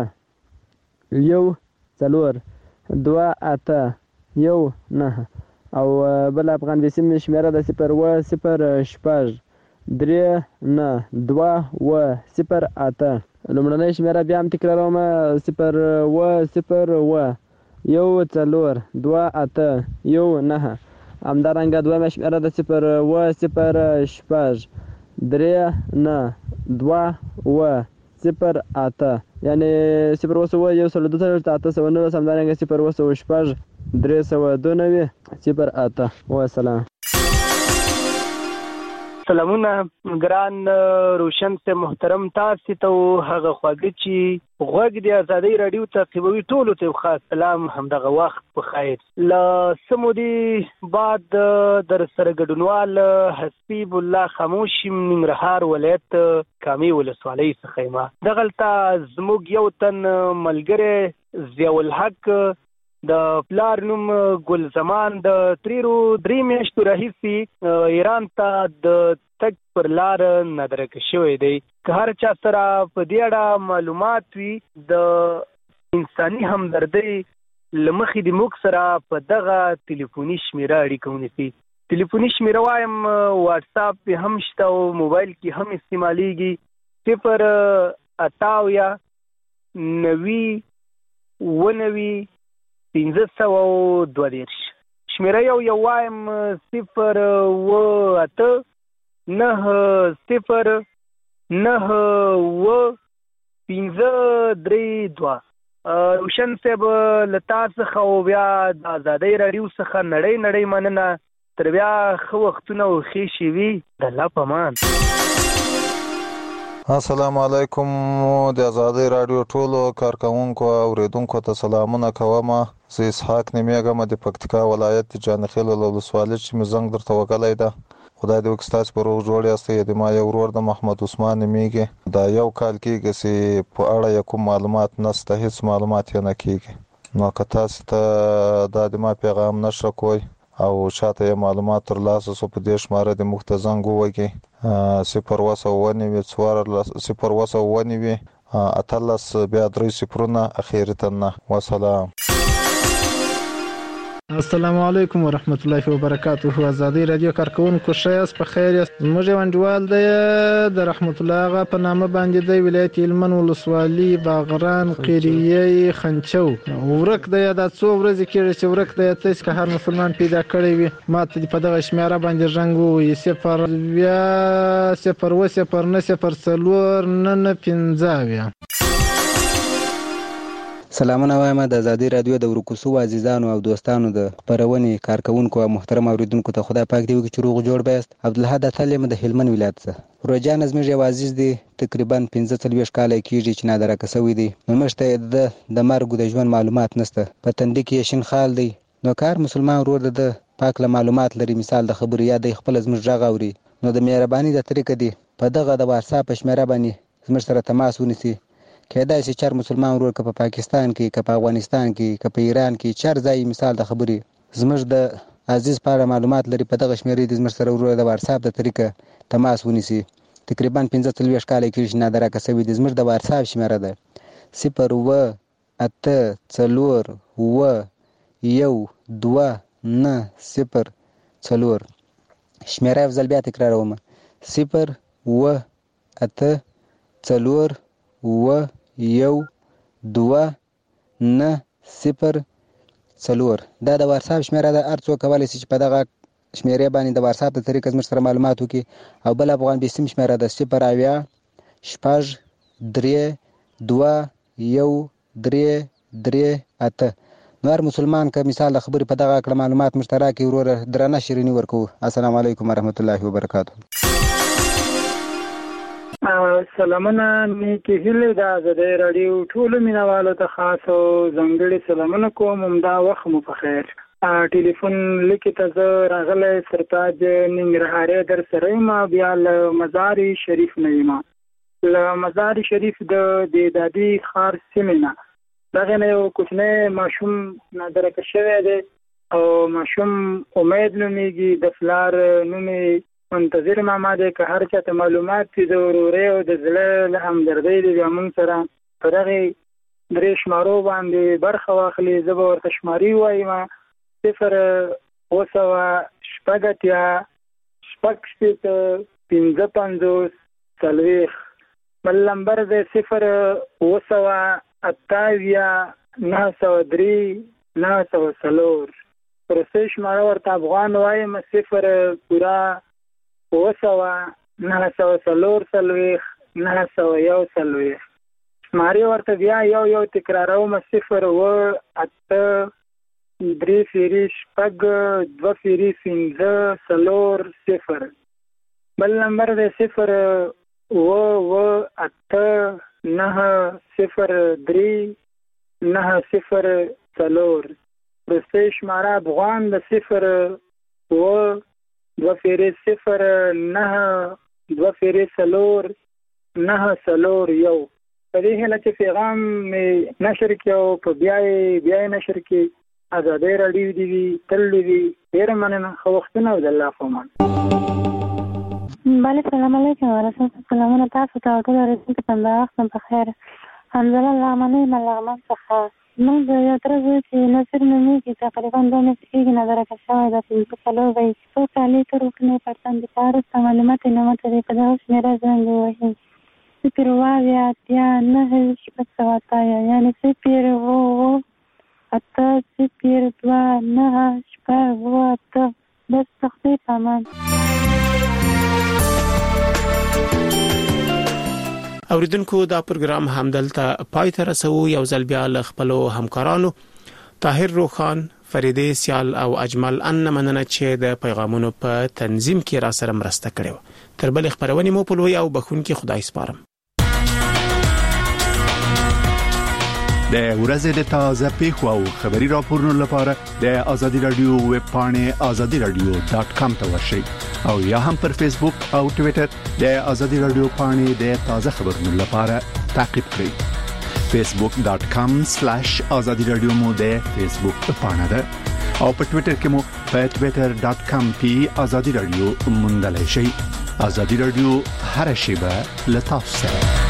1 4 2 8 1 9 او بل افغان بیسیم شمیره ده 0 و 0 شپږ 3 9 2 و 0 8 لومړنۍ شمیره بیا هم تکراروم 0 و 0 و 1 4 2 8 1 9 همدارنګه دویمه شمیره ده 0 و 0 شپږ 3 9 2 و 0 8 یعنی 0 و 1 2 8 همدارنګه 0 و شپږ 392 0 8 والسلام سلامونه ګران روشن سے محترم تاسو ته هغه خواږه چې غوږ د آزادۍ رادیو تعقیبوي ټولو ته خاص سلام همدغه وخت په خیر ل سمودي بعد در سره ګډونوال حسیب الله خاموش ننګرهار ولایت کامي ولسوالۍ څخه ما دغلطه زموږ یو تن ملګری ضیاء الحق د پلار نوم ګل زمان د تریرو 3 میاشتو راهیسې ایران ته د تګ پر لار نادرکه شوی دی که هر چا سره په دې اړه معلومات وي د انساني همدردۍ له مخې د موږ سره په دغه ټلیفوني شمیره اړیکه ونیسي ټلیفوني شمیره وایم واتس اپ هم شته او موبایل کې هم استعمالیږي 0 90 1522 شمیره یو وایم 0 و 8 9 0 9 و 1532. روشن صاحب لتا څخه او بیا د ازادۍ راډیو څخه نړۍ مننه. تر بیا ښه وختونه او ښې شېبې د الله په امان. السلام علیکم. د ازادۍ راډیو ټولو کارکونکو او اوریدونکو ته سلامونه کوم. زه اسحاق نومیږم د پکتیکا ولایت د جانخیل ولسوالۍ چې مې زنګ درته وکړی ده. خدای دې وکړي ستاسو په روغ جوړ یاستئ. د ما یو ورور د محمد عثمان نومیږي. دا یو کال کېږي چې په اړه یې کوم معلومات نشته، هیڅ معلومات یې نه کېږي. نو که تاسو ته دا د ما پیغام نشره کوئ او چاته یې معلومات ترلاسه سو په دې شماره د موږ ته زنګ ووهئ 0 اتلس بیا 3 صفرونه اخیری تنه. وسلام. السلام علیکم ورحمت الله وبرکاته. ازادۍ رادیو کارکونکو ښه یاست، په خیر یاست؟ زموږ یو انډیوال دی د رحمت الله هغه په نامه باندې دی، ولایت هلمند ولسوالي باغران قریه خنچو. ورک دی دا څو ورځې کېږي چې ورک دی. تاسو که هر مسلمان پیدا کړی وي ما ته په دغه شمیره باندې زنګ ووهئ 0 سلامونه وایم د ازادۍ رادیو د ورکوسو عزیزانو او دوستانو د خپرونې کارکونکو او محترم اوریدونکو ته خدای پاک دې وکړي چې روغ جوړ بیاست. عبدالحد اتل یم د هلمند ولایت څخه. روجان زموږ یو عزیز دی، تقریبا 45 کاله کېږي چې نادرکه شوی دی. نو موږ ته د مرګ د ژوند معلومات نشته. په تندي کې شین خال دی. نو کار مسلمان ورور د پاک له معلومات لري، مثال د خبرو یا د خپل زموږ غږ اوري. نو د مهرباني د طریقه دی په دغه د واتساپ شمیره باندې زموږ سره تماس ونیسي. کېدای شي چار مسلمان ورور که په پاکستان کې، که په افغانستان کې، که په ایران کې، چار ځای مثال د خبرې زموږ د عزیز په اړه معلومات لري، په دغه شمیرې د زموږ سره ورور د واتساپ د طریقه تماس ونیسي. تقریبا 45 کاله کېږي چې نادرکه شوی دی. زموږ د واتساپ شمیره ده 0 شمیره یو ځل بیا تکراروم 0 دا د واتساپ شمیره ده. هر څوک کولی شي چې په دغه شمیرې باندې د واتساپ د طریقه زموږ سره معلومات وکړي. او بل افغان بیسیم شمیره ده 0 نو هر مسلمان که مثال د خبرې په دغه کړه معلومات مشترک وروره درنه شیریني ورکوو. السلام علیکم ورحمت الله وبرکاته. سلامونه نیکې هیلې د ازادۍ راډیو ټولو مینوالو ته خاص او ځانګړي سلامونه کوم. همدا وخت مو په خیر. ټلیفون لیکې ته زه راغلی سرتاج ننګرهاري در سره یم، بیا له مزار شریف نه یم. له مزار شریف د دادي ښار سیمې نه دغه نه یو کوچنی ماشوم نادرکه شوی دی او ماشوم امید نومیږي. د پلار نوم منتظر ماما دی. که هر چاته معلومات دي د ورورۍ او د زړه له همدردۍ دی بیا موږ سره په دغې 3 شمارو باندې برخه واخلي. زه به ورته شمارې وایم 0 0 بل نمبر دی 0 903 904. پرسې شماره ورته افغان وایم 0 904 901. شمارې ورته بیا یو تکراروم 0 3 بل نمبر دی 0 903 904. پرسې شماره افغان د 0 2 904 په دې هیله چې پیغام مې نشر کړي او په بیا یې نشر کړي. ازادۍ راډیو دې وي، تل دې وي. ډېره مننه. ښه وختونه او د الله په امان. بله سلام علیکم ورحمت سلامونه تاسو ته او ټول اورېدونکو ته همدا وخت په خیر. حمزله لغمنۍ یم لغمان څخه. موږ د یو تره زوی چې نصیر نومیږي تقریبا 2 میاشتې کېږي نادرکه شوی ده. 15 به څو کالې تر وکنې پرتن د کار وروسته معلومات یې نه مته دی. په دغه شمېره زنګ ووهئ 0 یعنې 0 8 0 2 9 بس تخطیط امان. اوریدونکو دا پروګرام همدلته پای ته رسو. یو ځل بیا له خپل همکارانو طاهر روخان، فریده سیال او اجمل ان مننه چې د پیغامونو په تنظیم کې را سره مرسته کړې. تر بل خبرونه مو په لوی او بخون کې خدای سپارم. د ورځې د تازه پیښو او خبري راپورونو لپاره د آزادي رادیو ویب پاڼې azadiradio.com ته ورشئ او یا هم پر فیسبوک او ټوئیټر د آزادي رادیو پاڼې د تازه خبرونو لپاره تعقیب کړئ. facebook.com/azadiradio مو د فیسبوک پاڼه ده او په ټوئیټر کې مو په twitter.com/azadiradio موندلای شئ. آزادي رادیو هر شیبه له تاسو سره.